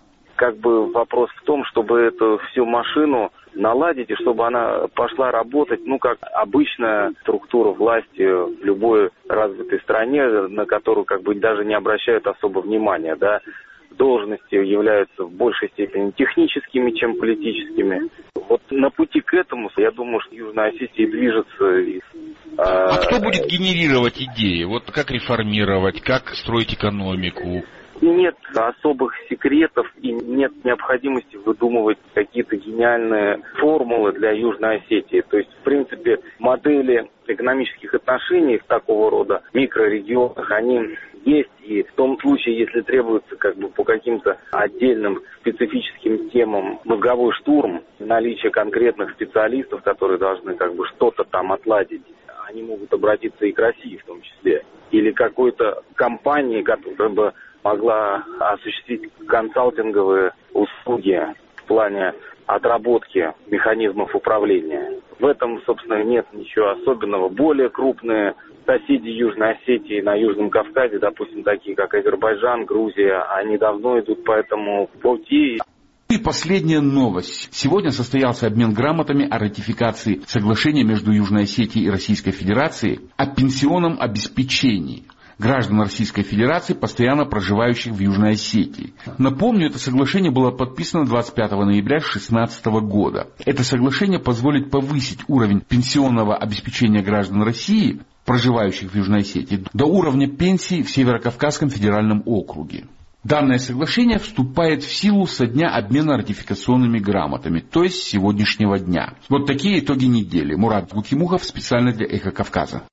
[SPEAKER 23] Вопрос в том, чтобы эту всю машину наладить, и чтобы она пошла работать, как обычная структура власти в любой развитой стране, на которую даже не обращают особо внимания, да. Должности являются в большей степени техническими, чем политическими. На пути к этому, я думаю, что Южная Осетия движется.
[SPEAKER 20] А кто будет генерировать идеи? Как реформировать, как строить экономику?
[SPEAKER 23] нет особых секретов и нет необходимости выдумывать какие-то гениальные формулы для Южной Осетии. То есть, в принципе, модели экономических отношений в такого рода микрорегионах, они есть, и в том случае, если требуется по каким-то отдельным специфическим темам мозговой штурм, наличие конкретных специалистов, которые должны что-то там отладить, они могут обратиться и к России в том числе. Или какой-то компании, которая бы могла осуществить консалтинговые услуги в плане отработки механизмов управления. В этом, собственно, нет ничего особенного. Более крупные соседи Южной Осетии на Южном Кавказе, допустим, такие как Азербайджан, Грузия, они давно идут по этому пути.
[SPEAKER 20] И последняя новость. Сегодня состоялся обмен грамотами о ратификации соглашения между Южной Осетией и Российской Федерацией о пенсионном обеспечении граждан Российской Федерации, постоянно проживающих в Южной Осетии. Напомню, это соглашение было подписано 25 ноября 2016 года. Это соглашение позволит повысить уровень пенсионного обеспечения граждан России, проживающих в Южной Осетии, до уровня пенсии в Северокавказском федеральном округе. Данное соглашение вступает в силу со дня обмена ратификационными грамотами, то есть с сегодняшнего дня. Вот такие итоги недели. Мурат Гукимухов специально для «Эхо Кавказа».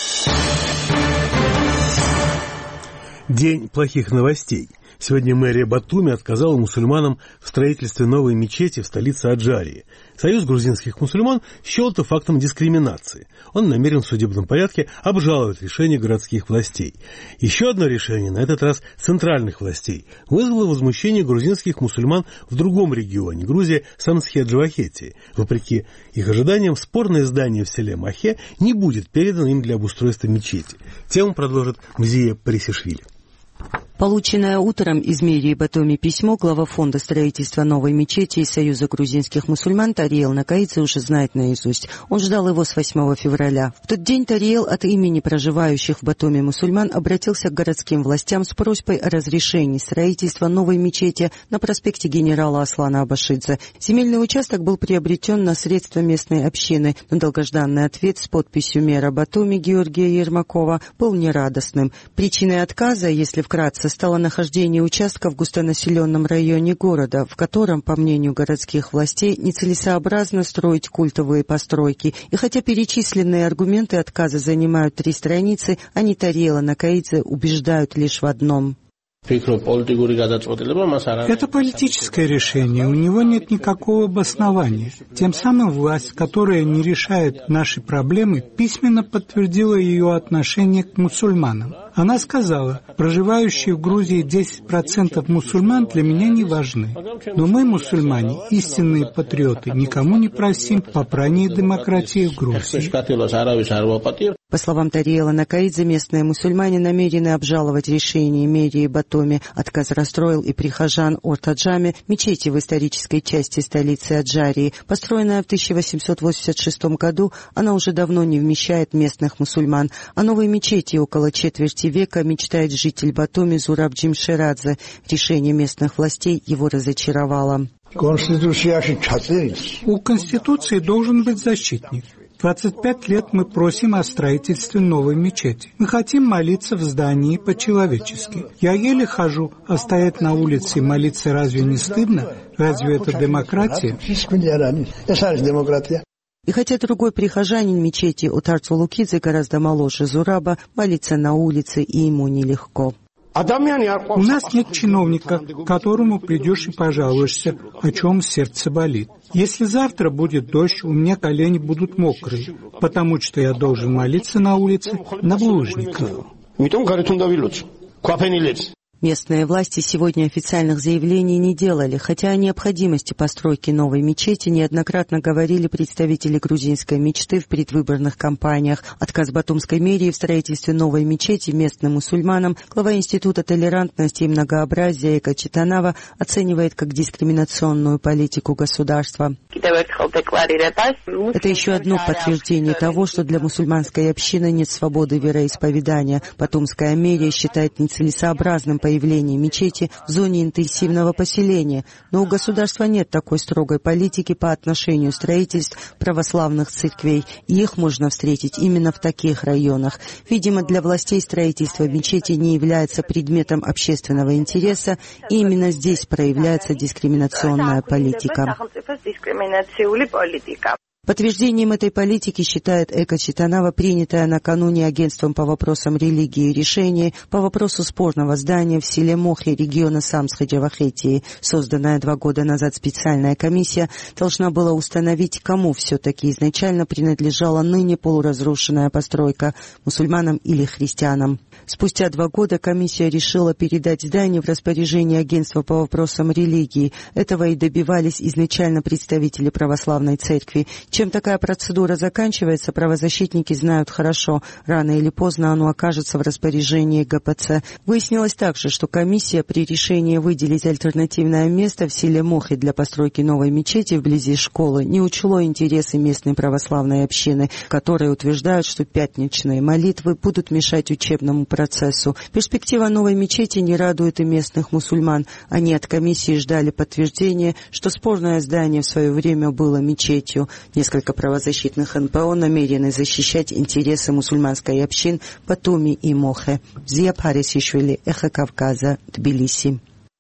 [SPEAKER 1] День плохих новостей. Сегодня мэрия Батуми отказала мусульманам в строительстве новой мечети в столице Аджарии. Союз грузинских мусульман счел это фактом дискриминации. Он намерен в судебном порядке обжаловать решение городских властей. Еще одно решение, на этот раз центральных властей, вызвало возмущение грузинских мусульман в другом регионе, Грузия, Самсхе-Джавахетии. Вопреки их ожиданиям, спорное здание в селе Махе не будет передано им для обустройства мечети. Тему продолжит Мзия Парисишвили.
[SPEAKER 4] Полученное утром из мэрии Батуми письмо глава фонда строительства новой мечети из Союза грузинских мусульман Тариел Накаидзе уже знает наизусть. Он ждал его с 8 февраля. В тот день Тариел от имени проживающих в Батуми мусульман обратился к городским властям с просьбой о разрешении строительства новой мечети на проспекте генерала Аслана Абашидзе. Земельный участок был приобретен на средства местной общины, но долгожданный ответ с подписью мэра Батуми Георгия Ермакова был нерадостным. Причиной отказа, если вкратце, стало нахождение участка в густонаселенном районе города, в котором, по мнению городских властей, нецелесообразно строить культовые постройки. И хотя перечисленные аргументы отказа занимают 3 страницы, они Тариела Накаидзе убеждают лишь в одном.
[SPEAKER 5] Это политическое решение, у него нет никакого обоснования. Тем самым власть, которая не решает наши проблемы, письменно подтвердила ее отношение к мусульманам. Она сказала, проживающие в Грузии 10% мусульман для меня не важны. Но мы, мусульмане, истинные патриоты, никому не просим попрания демократии в Грузии.
[SPEAKER 4] По словам Тариела Накаидзе, местные мусульмане намерены обжаловать решение мэрии Батуми. Отказ расстроил и прихожан Ортаджами, мечети в исторической части столицы Аджарии. Построенная в 1886 году, она уже давно не вмещает местных мусульман. О новой мечети около четверти века мечтает житель Батуми Зураб Джимшерадзе. Решение местных властей его разочаровало.
[SPEAKER 5] У Конституции должен быть защитник. 25 лет мы просим о строительстве новой мечети. Мы хотим молиться в здании по-человечески. Я еле хожу, а стоять на улице и молиться разве не стыдно? Разве это демократия?
[SPEAKER 4] И хотя другой прихожанин мечети Утарцу Лукидзе гораздо моложе Зураба, молиться на улице и ему нелегко.
[SPEAKER 5] У нас нет чиновника, к которому придешь и пожалуешься, о чем сердце болит. Если завтра будет дождь, у меня колени будут мокрые, потому что я должен молиться на улице на булыжниках.
[SPEAKER 4] Местные власти сегодня официальных заявлений не делали, хотя о необходимости постройки новой мечети неоднократно говорили представители грузинской мечты в предвыборных кампаниях. Отказ батумской мэрии в строительстве новой мечети местным мусульманам глава Института толерантности и многообразия Эка Читанава оценивает как дискриминационную политику государства. Это еще одно подтверждение того, что для мусульманской общины нет свободы вероисповедания. Батумская мэрия считает нецелесообразным по появления мечети в зоне интенсивного поселения, но у государства нет такой строгой политики по отношению строительств православных церквей, и их можно встретить именно в таких районах. Видимо, для властей строительство мечети не является предметом общественного интереса, и именно здесь проявляется дискриминационная политика. Подтверждением этой политики считает Эко Читанава принятое накануне Агентством по вопросам религии решение по вопросу спорного здания в селе Мохе региона Самсхаджа-Вахетии. Созданная 2 года назад специальная комиссия должна была установить, кому все-таки изначально принадлежала ныне полуразрушенная постройка – мусульманам или христианам. Спустя 2 года комиссия решила передать здание в распоряжение Агентства по вопросам религии. Этого и добивались изначально представители православной церкви. Чем такая процедура заканчивается, правозащитники знают хорошо. Рано или поздно оно окажется в распоряжении ГПЦ. Выяснилось также, что комиссия при решении выделить альтернативное место в селе Мохи для постройки новой мечети вблизи школы не учла интересы местной православной общины, которые утверждают, что пятничные молитвы будут мешать учебному процессу. Перспектива новой мечети не радует и местных мусульман. Они от комиссии ждали подтверждения, что спорное здание в свое время было мечетью. Несколько правозащитных НПО намерены защищать интересы мусульманской общин Батуми и Мохе. Зия Парисишвили, Эхо Кавказа, Тбилиси.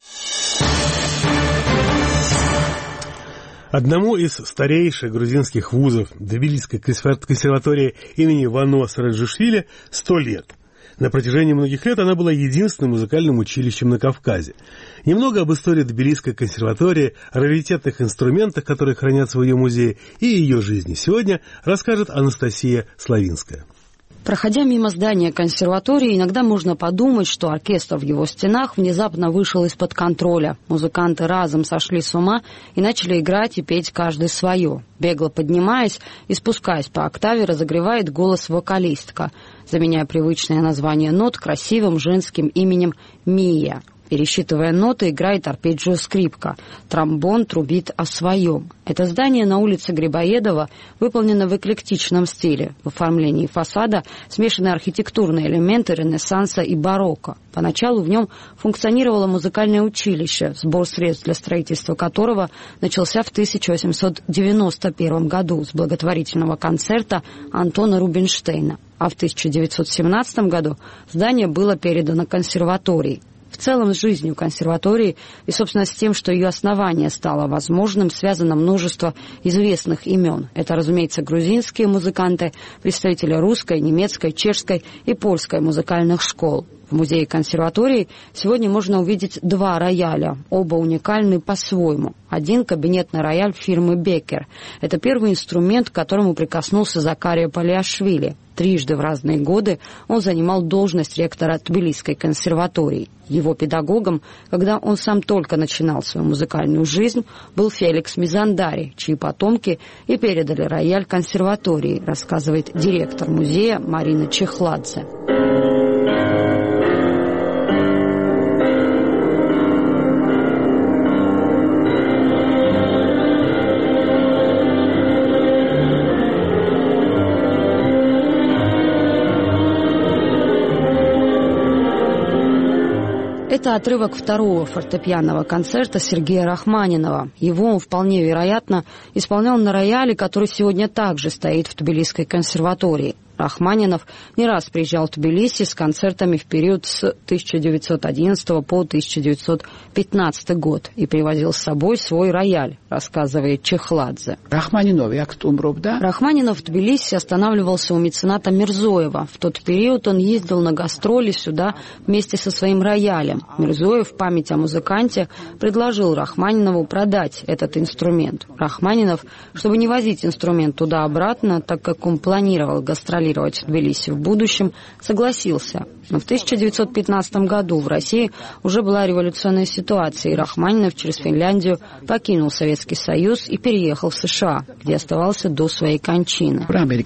[SPEAKER 1] Одному из старейших грузинских вузов, Тбилисской консерватории имени Вано Сараджишвили, 100 лет. На протяжении многих лет она была единственным музыкальным училищем на Кавказе. Немного об истории Тбилисской консерватории, раритетных инструментах, которые хранятся в ее музее, и ее жизни сегодня расскажет Анастасия Славинская.
[SPEAKER 6] Проходя мимо здания консерватории, иногда можно подумать, что оркестр в его стенах внезапно вышел из-под контроля. Музыканты разом сошли с ума и начали играть и петь каждый свое. Бегло поднимаясь и спускаясь по октаве, разогревает голос вокалистка, заменяя привычное название нот красивым женским именем Мия. Пересчитывая ноты, играет арпеджио-скрипка. Тромбон трубит о своем. Это здание на улице Грибоедова выполнено в эклектичном стиле. В оформлении фасада смешаны архитектурные элементы Ренессанса и барокко. Поначалу в нем функционировало музыкальное училище, сбор средств для строительства которого начался в 1891 году с благотворительного концерта Антона Рубинштейна. А в 1917 году здание было передано консерватории. В целом с жизнью консерватории и, собственно, с тем, что ее основание стало возможным, связано множество известных имен. Это, разумеется, грузинские музыканты, представители русской, немецкой, чешской и польской музыкальных школ. В музее консерватории сегодня можно увидеть 2 рояля, оба уникальны по-своему. Один — кабинетный рояль фирмы «Беккер». Это первый инструмент, к которому прикоснулся Закария Палиашвили. 3 в разные годы он занимал должность ректора Тбилисской консерватории. Его педагогом, когда он сам только начинал свою музыкальную жизнь, был Феликс Мизандари, чьи потомки и передали рояль консерватории, рассказывает директор музея Марина Чехладзе. Это отрывок 2-го фортепианного концерта Сергея Рахманинова. Его он, вполне вероятно, исполнял на рояле, который сегодня также стоит в Тбилисской консерватории. Рахманинов не раз приезжал в Тбилиси с концертами в период с 1911 по 1915 год и привозил с собой свой рояль, рассказывает Чехладзе. Рахманинов в Тбилиси останавливался у мецената Мирзоева. В тот период он ездил на гастроли сюда вместе со своим роялем. Мирзоев в память о музыканте предложил Рахманинову продать этот инструмент. Рахманинов, чтобы не возить инструмент туда-обратно, так как он планировал гастролировать в Тбилиси в будущем, согласился. Но в 1915 году в России уже была революционная ситуация, и Рахманинов через Финляндию покинул Советский Союз и переехал в США, где оставался до своей кончины.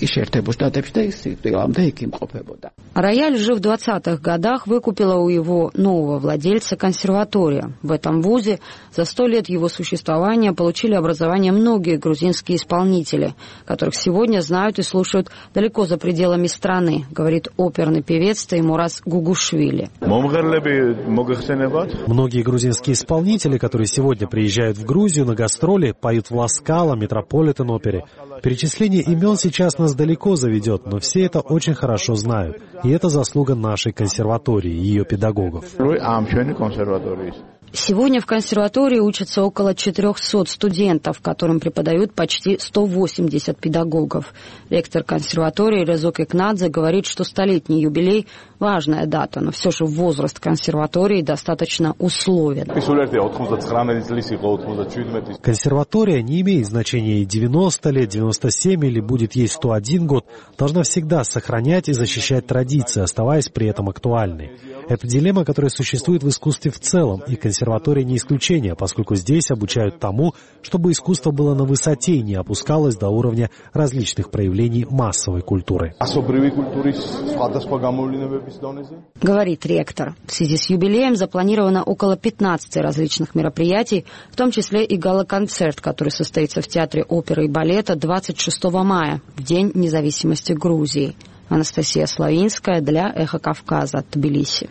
[SPEAKER 6] Рояль уже в 20-х годах выкупила у его нового владельца консерватория. В этом вузе за 100 лет его существования получили образование многие грузинские исполнители, которых сегодня знают и слушают далеко за пределами пределами страны, говорит оперный певец Теймураз Гугушвили.
[SPEAKER 2] Многие грузинские исполнители, которые сегодня приезжают в Грузию на гастроли, поют в Ла-Скала, Метрополитен-опере. Перечисление имен сейчас нас далеко заведет, но все это очень хорошо знают. И это заслуга нашей консерватории и ее педагогов.
[SPEAKER 6] Сегодня в консерватории учатся около 400 студентов, которым преподают почти 180 педагогов. Ректор консерватории Резок Икнадзе говорит, что столетний юбилей – важная дата, но все же возраст консерватории достаточно условен.
[SPEAKER 2] Консерватория не имеет значения и 90 лет, 97 или будет ей 101 год, должна всегда сохранять и защищать традиции, оставаясь при этом актуальной. Это дилемма, которая существует в искусстве в целом, и консерватория не исключение, поскольку здесь обучают тому, чтобы искусство было на высоте и не опускалось до уровня различных проявлений массовой культуры.
[SPEAKER 6] Говорит ректор. В связи с юбилеем запланировано около 15 различных мероприятий, в том числе и гала-концерт, который состоится в Театре оперы и балета 26 мая, в День независимости Грузии. Анастасия Славинская для «Эхо Кавказа», Тбилиси.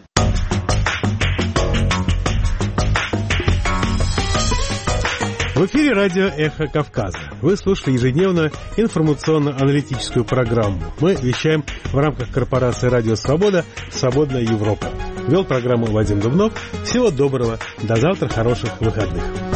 [SPEAKER 1] В эфире радио «Эхо Кавказа». Вы слушали ежедневную информационно-аналитическую программу. Мы вещаем в рамках корпорации «Радио Свобода» «Свободная Европа». Вел программу Вадим Дубнов. Всего доброго. До завтра. Хороших выходных.